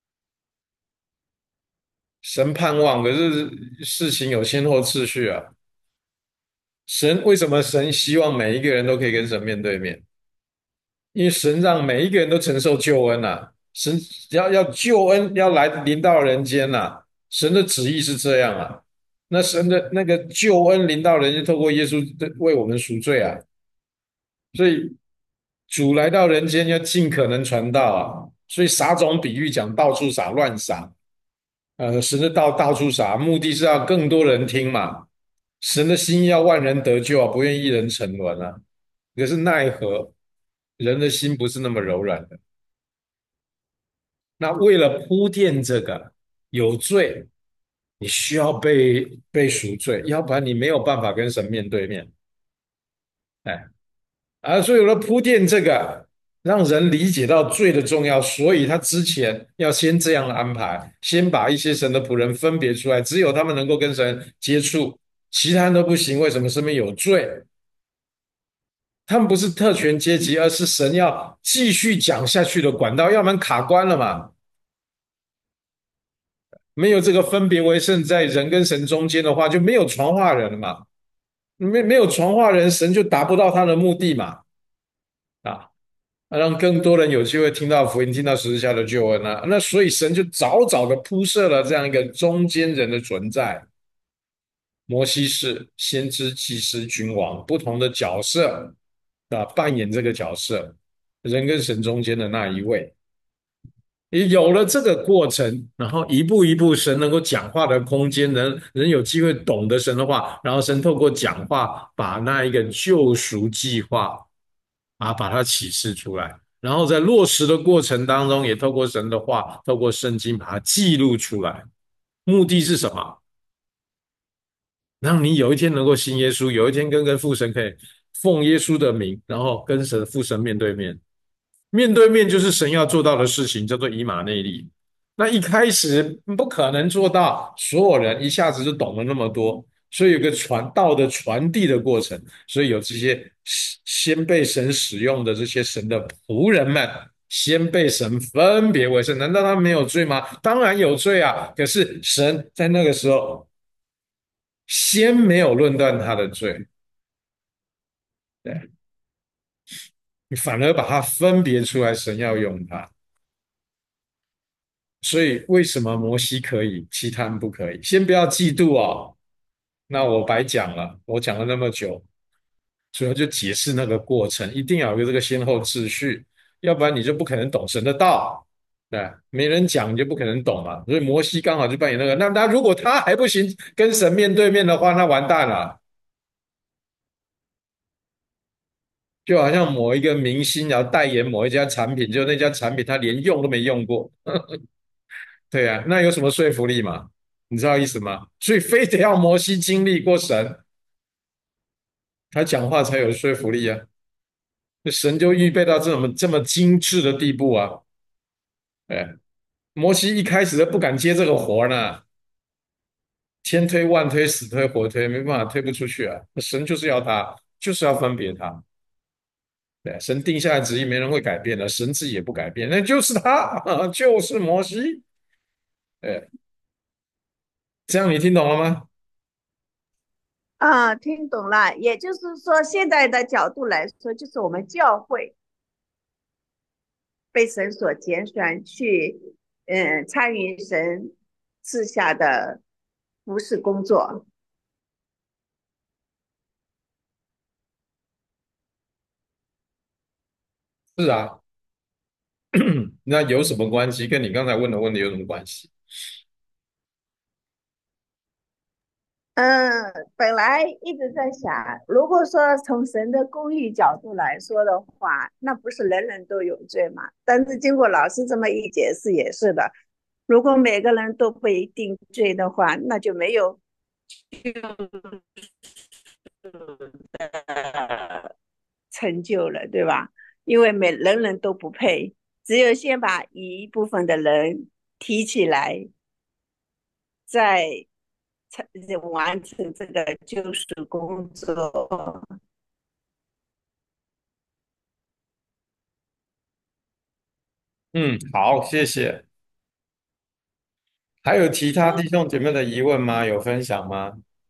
神盼望，可是事情有先后次序啊。为什么神希望每一个人都可以跟神面对面？ 因为神让每一个人都承受救恩呐、神要救恩要来临到人间呐、神的旨意是这样啊。那神的那个救恩临到人间，透过耶稣为我们赎罪啊。所以主来到人间要尽可能传道啊。所以撒种比喻讲到处撒乱撒，神的道到处撒，目的是要更多人听嘛。神的心意要万人得救啊，不愿一人沉沦啊。可是奈何人的心不是那么柔软的。那为了铺垫这个有罪，你需要被赎罪，要不然你没有办法跟神面对面。哎，所以有了铺垫这个，让人理解到罪的重要，所以他之前要先这样安排，先把一些神的仆人分别出来，只有他们能够跟神接触，其他人都不行。为什么？身边有罪，他们不是特权阶级，而是神要继续讲下去的管道，要不然卡关了嘛。没有这个分别为圣在人跟神中间的话，就没有传话人了嘛。没有传话人，神就达不到他的目的嘛。啊，让更多人有机会听到福音，听到十字架的救恩啊。那所以神就早早的铺设了这样一个中间人的存在。摩西是先知、祭司、君王不同的角色啊，扮演这个角色，人跟神中间的那一位。也有了这个过程，然后一步一步，神能够讲话的空间，人有机会懂得神的话，然后神透过讲话，把那一个救赎计划把它启示出来，然后在落实的过程当中，也透过神的话，透过圣经把它记录出来。目的是什么？让你有一天能够信耶稣，有一天跟父神可以奉耶稣的名，然后跟父神面对面。面对面就是神要做到的事情，叫做以马内利。那一开始不可能做到，所有人一下子就懂了那么多，所以有个传道的传递的过程，所以有这些先被神使用的这些神的仆人们，先被神分别为圣。难道他们没有罪吗？当然有罪啊！可是神在那个时候先没有论断他的罪，对，你反而把它分别出来，神要用他。所以为什么摩西可以，其他人不可以？先不要嫉妒哦。那我白讲了，我讲了那么久，主要就解释那个过程，一定要有这个先后秩序，要不然你就不可能懂神的道。对，没人讲你就不可能懂嘛。所以摩西刚好就扮演那个。那如果他还不行，跟神面对面的话，那完蛋了。就好像某一个明星要代言某一家产品，就那家产品他连用都没用过，对啊，那有什么说服力嘛？你知道意思吗？所以非得要摩西经历过神，他讲话才有说服力啊。神就预备到这么精致的地步啊！哎，摩西一开始都不敢接这个活呢，千推万推，死推活推，没办法推不出去啊。神就是要他，就是要分别他。对，神定下来旨意，没人会改变的，神自己也不改变，那就是他，就是摩西。哎，这样你听懂了吗？ 啊，听懂了。也就是说，现在的角度来说，就是我们教会被神所拣选去，参与神赐下的服侍工作。 是啊，那有什么关系？跟你刚才问的问题有什么关系？ 本来一直在想，如果说从神的公义角度来说的话，那不是人人都有罪嘛？但是经过老师这么一解释，也是的。如果每个人都被定罪的话，那就没有成就了，对吧？因为人人都不配，只有先把一部分的人提起来，再完成这个救赎工作。 嗯，好，谢谢。还有其他弟兄姐妹的疑问吗？有分享吗？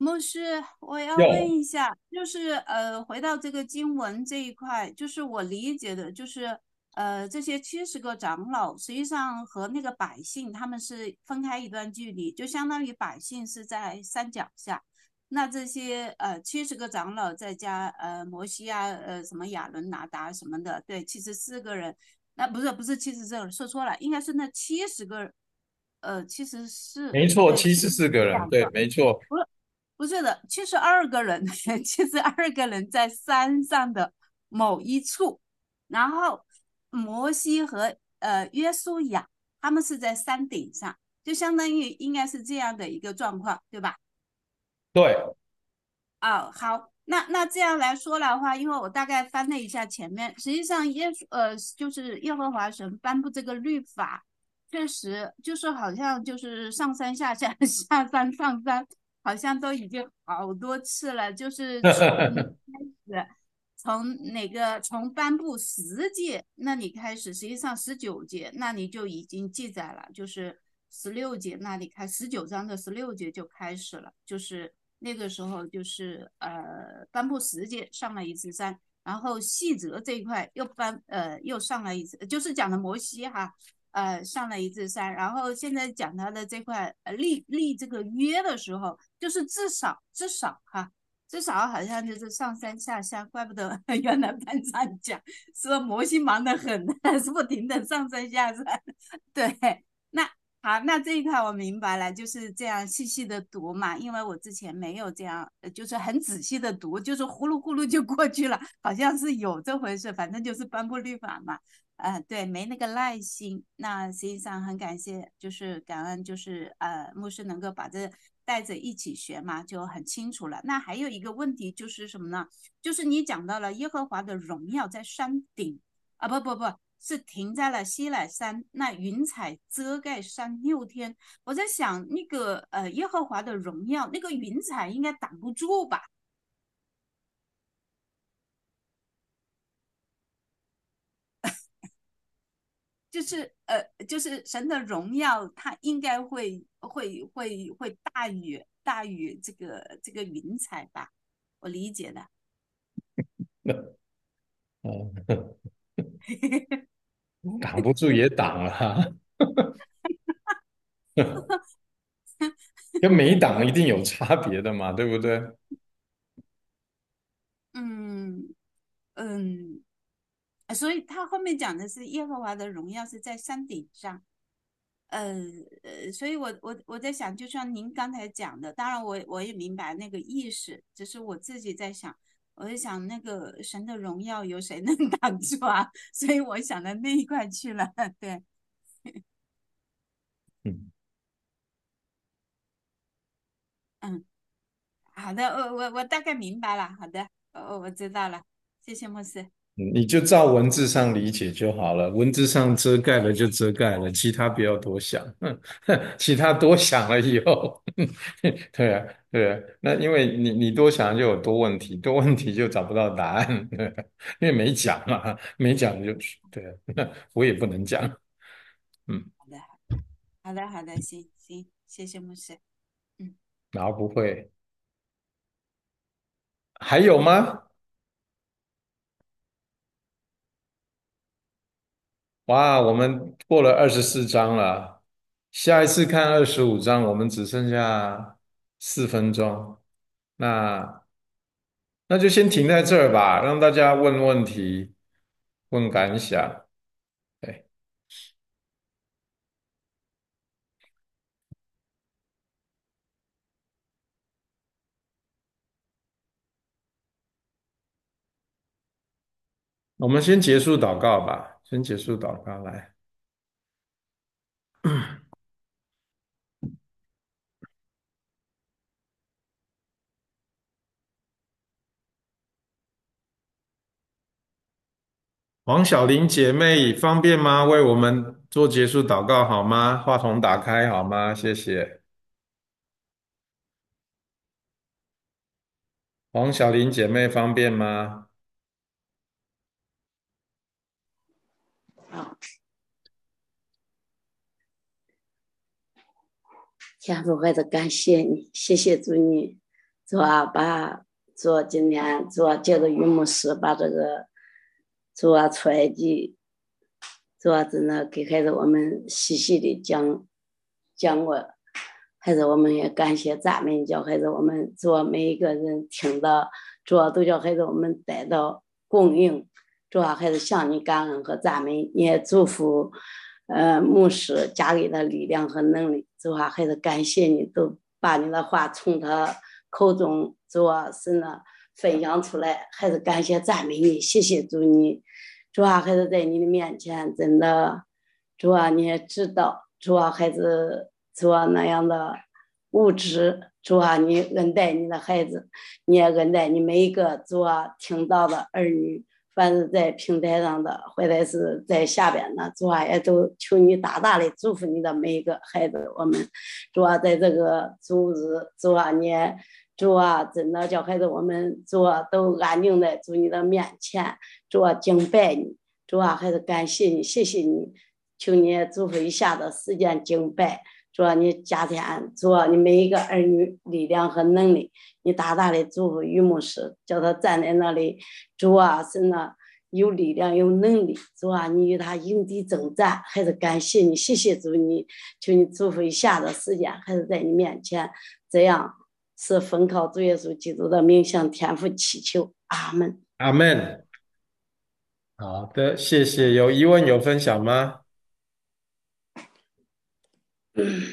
牧师，我要问有， 一下，就是回到这个经文这一块，就是我理解的，就是这些70个长老，实际上和那个百姓他们是分开一段距离，就相当于百姓是在山脚下，那这些70个长老再加摩西啊，什么亚伦、拿达什么的，对，74个人，那不是74个人，说错了，应该是那70个，74， 没错， 对， 七十四个人，对， 两个。 没错， 不是的，72个人，72个人在山上的某一处，然后摩西和约书亚他们是在山顶上，就相当于应该是这样的一个状况，对吧？ 对， 哦，好，那这样来说的话，因为我大概翻了一下前面，实际上就是耶和华神颁布这个律法，确实就是好像就是上山下下下山上山，好像都已经好多次了，就是从开始从颁布10诫那里开始，实际上19诫那里就已经记载了，就是16诫那里19章的16节就开始了，就是那个时候就是颁布10诫上了一次山，然后细则这一块又上了一次，就是讲的摩西哈。上了一次山，然后现在讲他的这块立这个约的时候，就是至少哈，至少好像就是上山下乡，怪不得原来班长讲说摩西忙得很，是不停的上山下山。对，那好，那这一块我明白了，就是这样细细的读嘛，因为我之前没有这样，就是很仔细的读，就是呼噜呼噜就过去了，好像是有这回事，反正就是颁布律法嘛。对，没那个耐心。那实际上很感谢，就是感恩，就是牧师能够把这带着一起学嘛，就很清楚了。那还有一个问题就是什么呢？就是你讲到了耶和华的荣耀在山顶啊，不，是停在了西乃山，那云彩遮盖山6天。我在想，那个耶和华的荣耀，那个云彩应该挡不住吧？就是神的荣耀，它应该会大于这个云彩吧？我理解的。 嗯，挡不住也挡了哈，跟没挡一定有差别的嘛，对不对？ 嗯嗯，所以他后面讲的是耶和华的荣耀是在山顶上。呃所以我在想，就像您刚才讲的，当然我也明白那个意思，只是我自己在想，我在想那个神的荣耀有谁能挡住啊？所以我想到那一块去了。对， 嗯， 嗯，好的，我大概明白了，好的，我知道了，谢谢牧师。 你就照文字上理解就好了，文字上遮盖了就遮盖了，其他不要多想，其他多想了以后，对啊，对啊，那因为你多想就有多问题，多问题就找不到答案，对啊因为没讲嘛，没讲就对啊，那我也不能讲，嗯， 好的，好的，好的，行行，谢谢牧师。嗯。 然后不会，还有吗？哇，我们过了24章了，下一次看25章，我们只剩下4分钟。那就先停在这儿吧，让大家问问题、问感想。对，我们先结束祷告吧，先结束祷告来。黄小玲姐妹方便吗？为我们做结束祷告好吗？话筒打开好吗？谢谢。黄小玲姐妹方便吗？ 好，天父，还是感谢你，谢谢主你主啊，今天主啊，借着于牧师把这个主啊出埃及，主啊真的给孩子我们细细的讲过，孩子我们也感谢赞美，叫孩子我们主啊每一个人听到，主啊都叫孩子我们得到供应，主啊孩子向你感恩和赞美，你也祝福牧师加给他力量和能力，主啊孩子感谢你都把你的话从他口中主啊神呢分享出来，还是感谢赞美你，谢谢主你，主啊孩子在你的面前真的，主啊你也知道，主啊孩子主啊那样的物质，主啊你恩待你的孩子，你也恩待你每一个主啊听到的儿女。凡是在平台上的，或者是在下边的，主啊也都求你大大的祝福你的每一个孩子。我们主啊在这个主日，主啊你也主啊真的叫孩子我们主啊都安静在主你的面前，主啊敬拜你，主啊还是感谢你，谢谢你，求你祝福一下的时间敬拜。主啊，你加添主啊，你每一个儿女力量和能力，你大大的祝福于牧师，叫他站在那里，主啊，是那有力量有能力，主啊，你与他迎敌征战，还是感谢你，谢谢主你，求你祝福一下的时间，还是在你面前，这样是奉靠主耶稣基督的名向天父祈求，阿门。 阿门。好的，谢谢。有疑问有分享吗？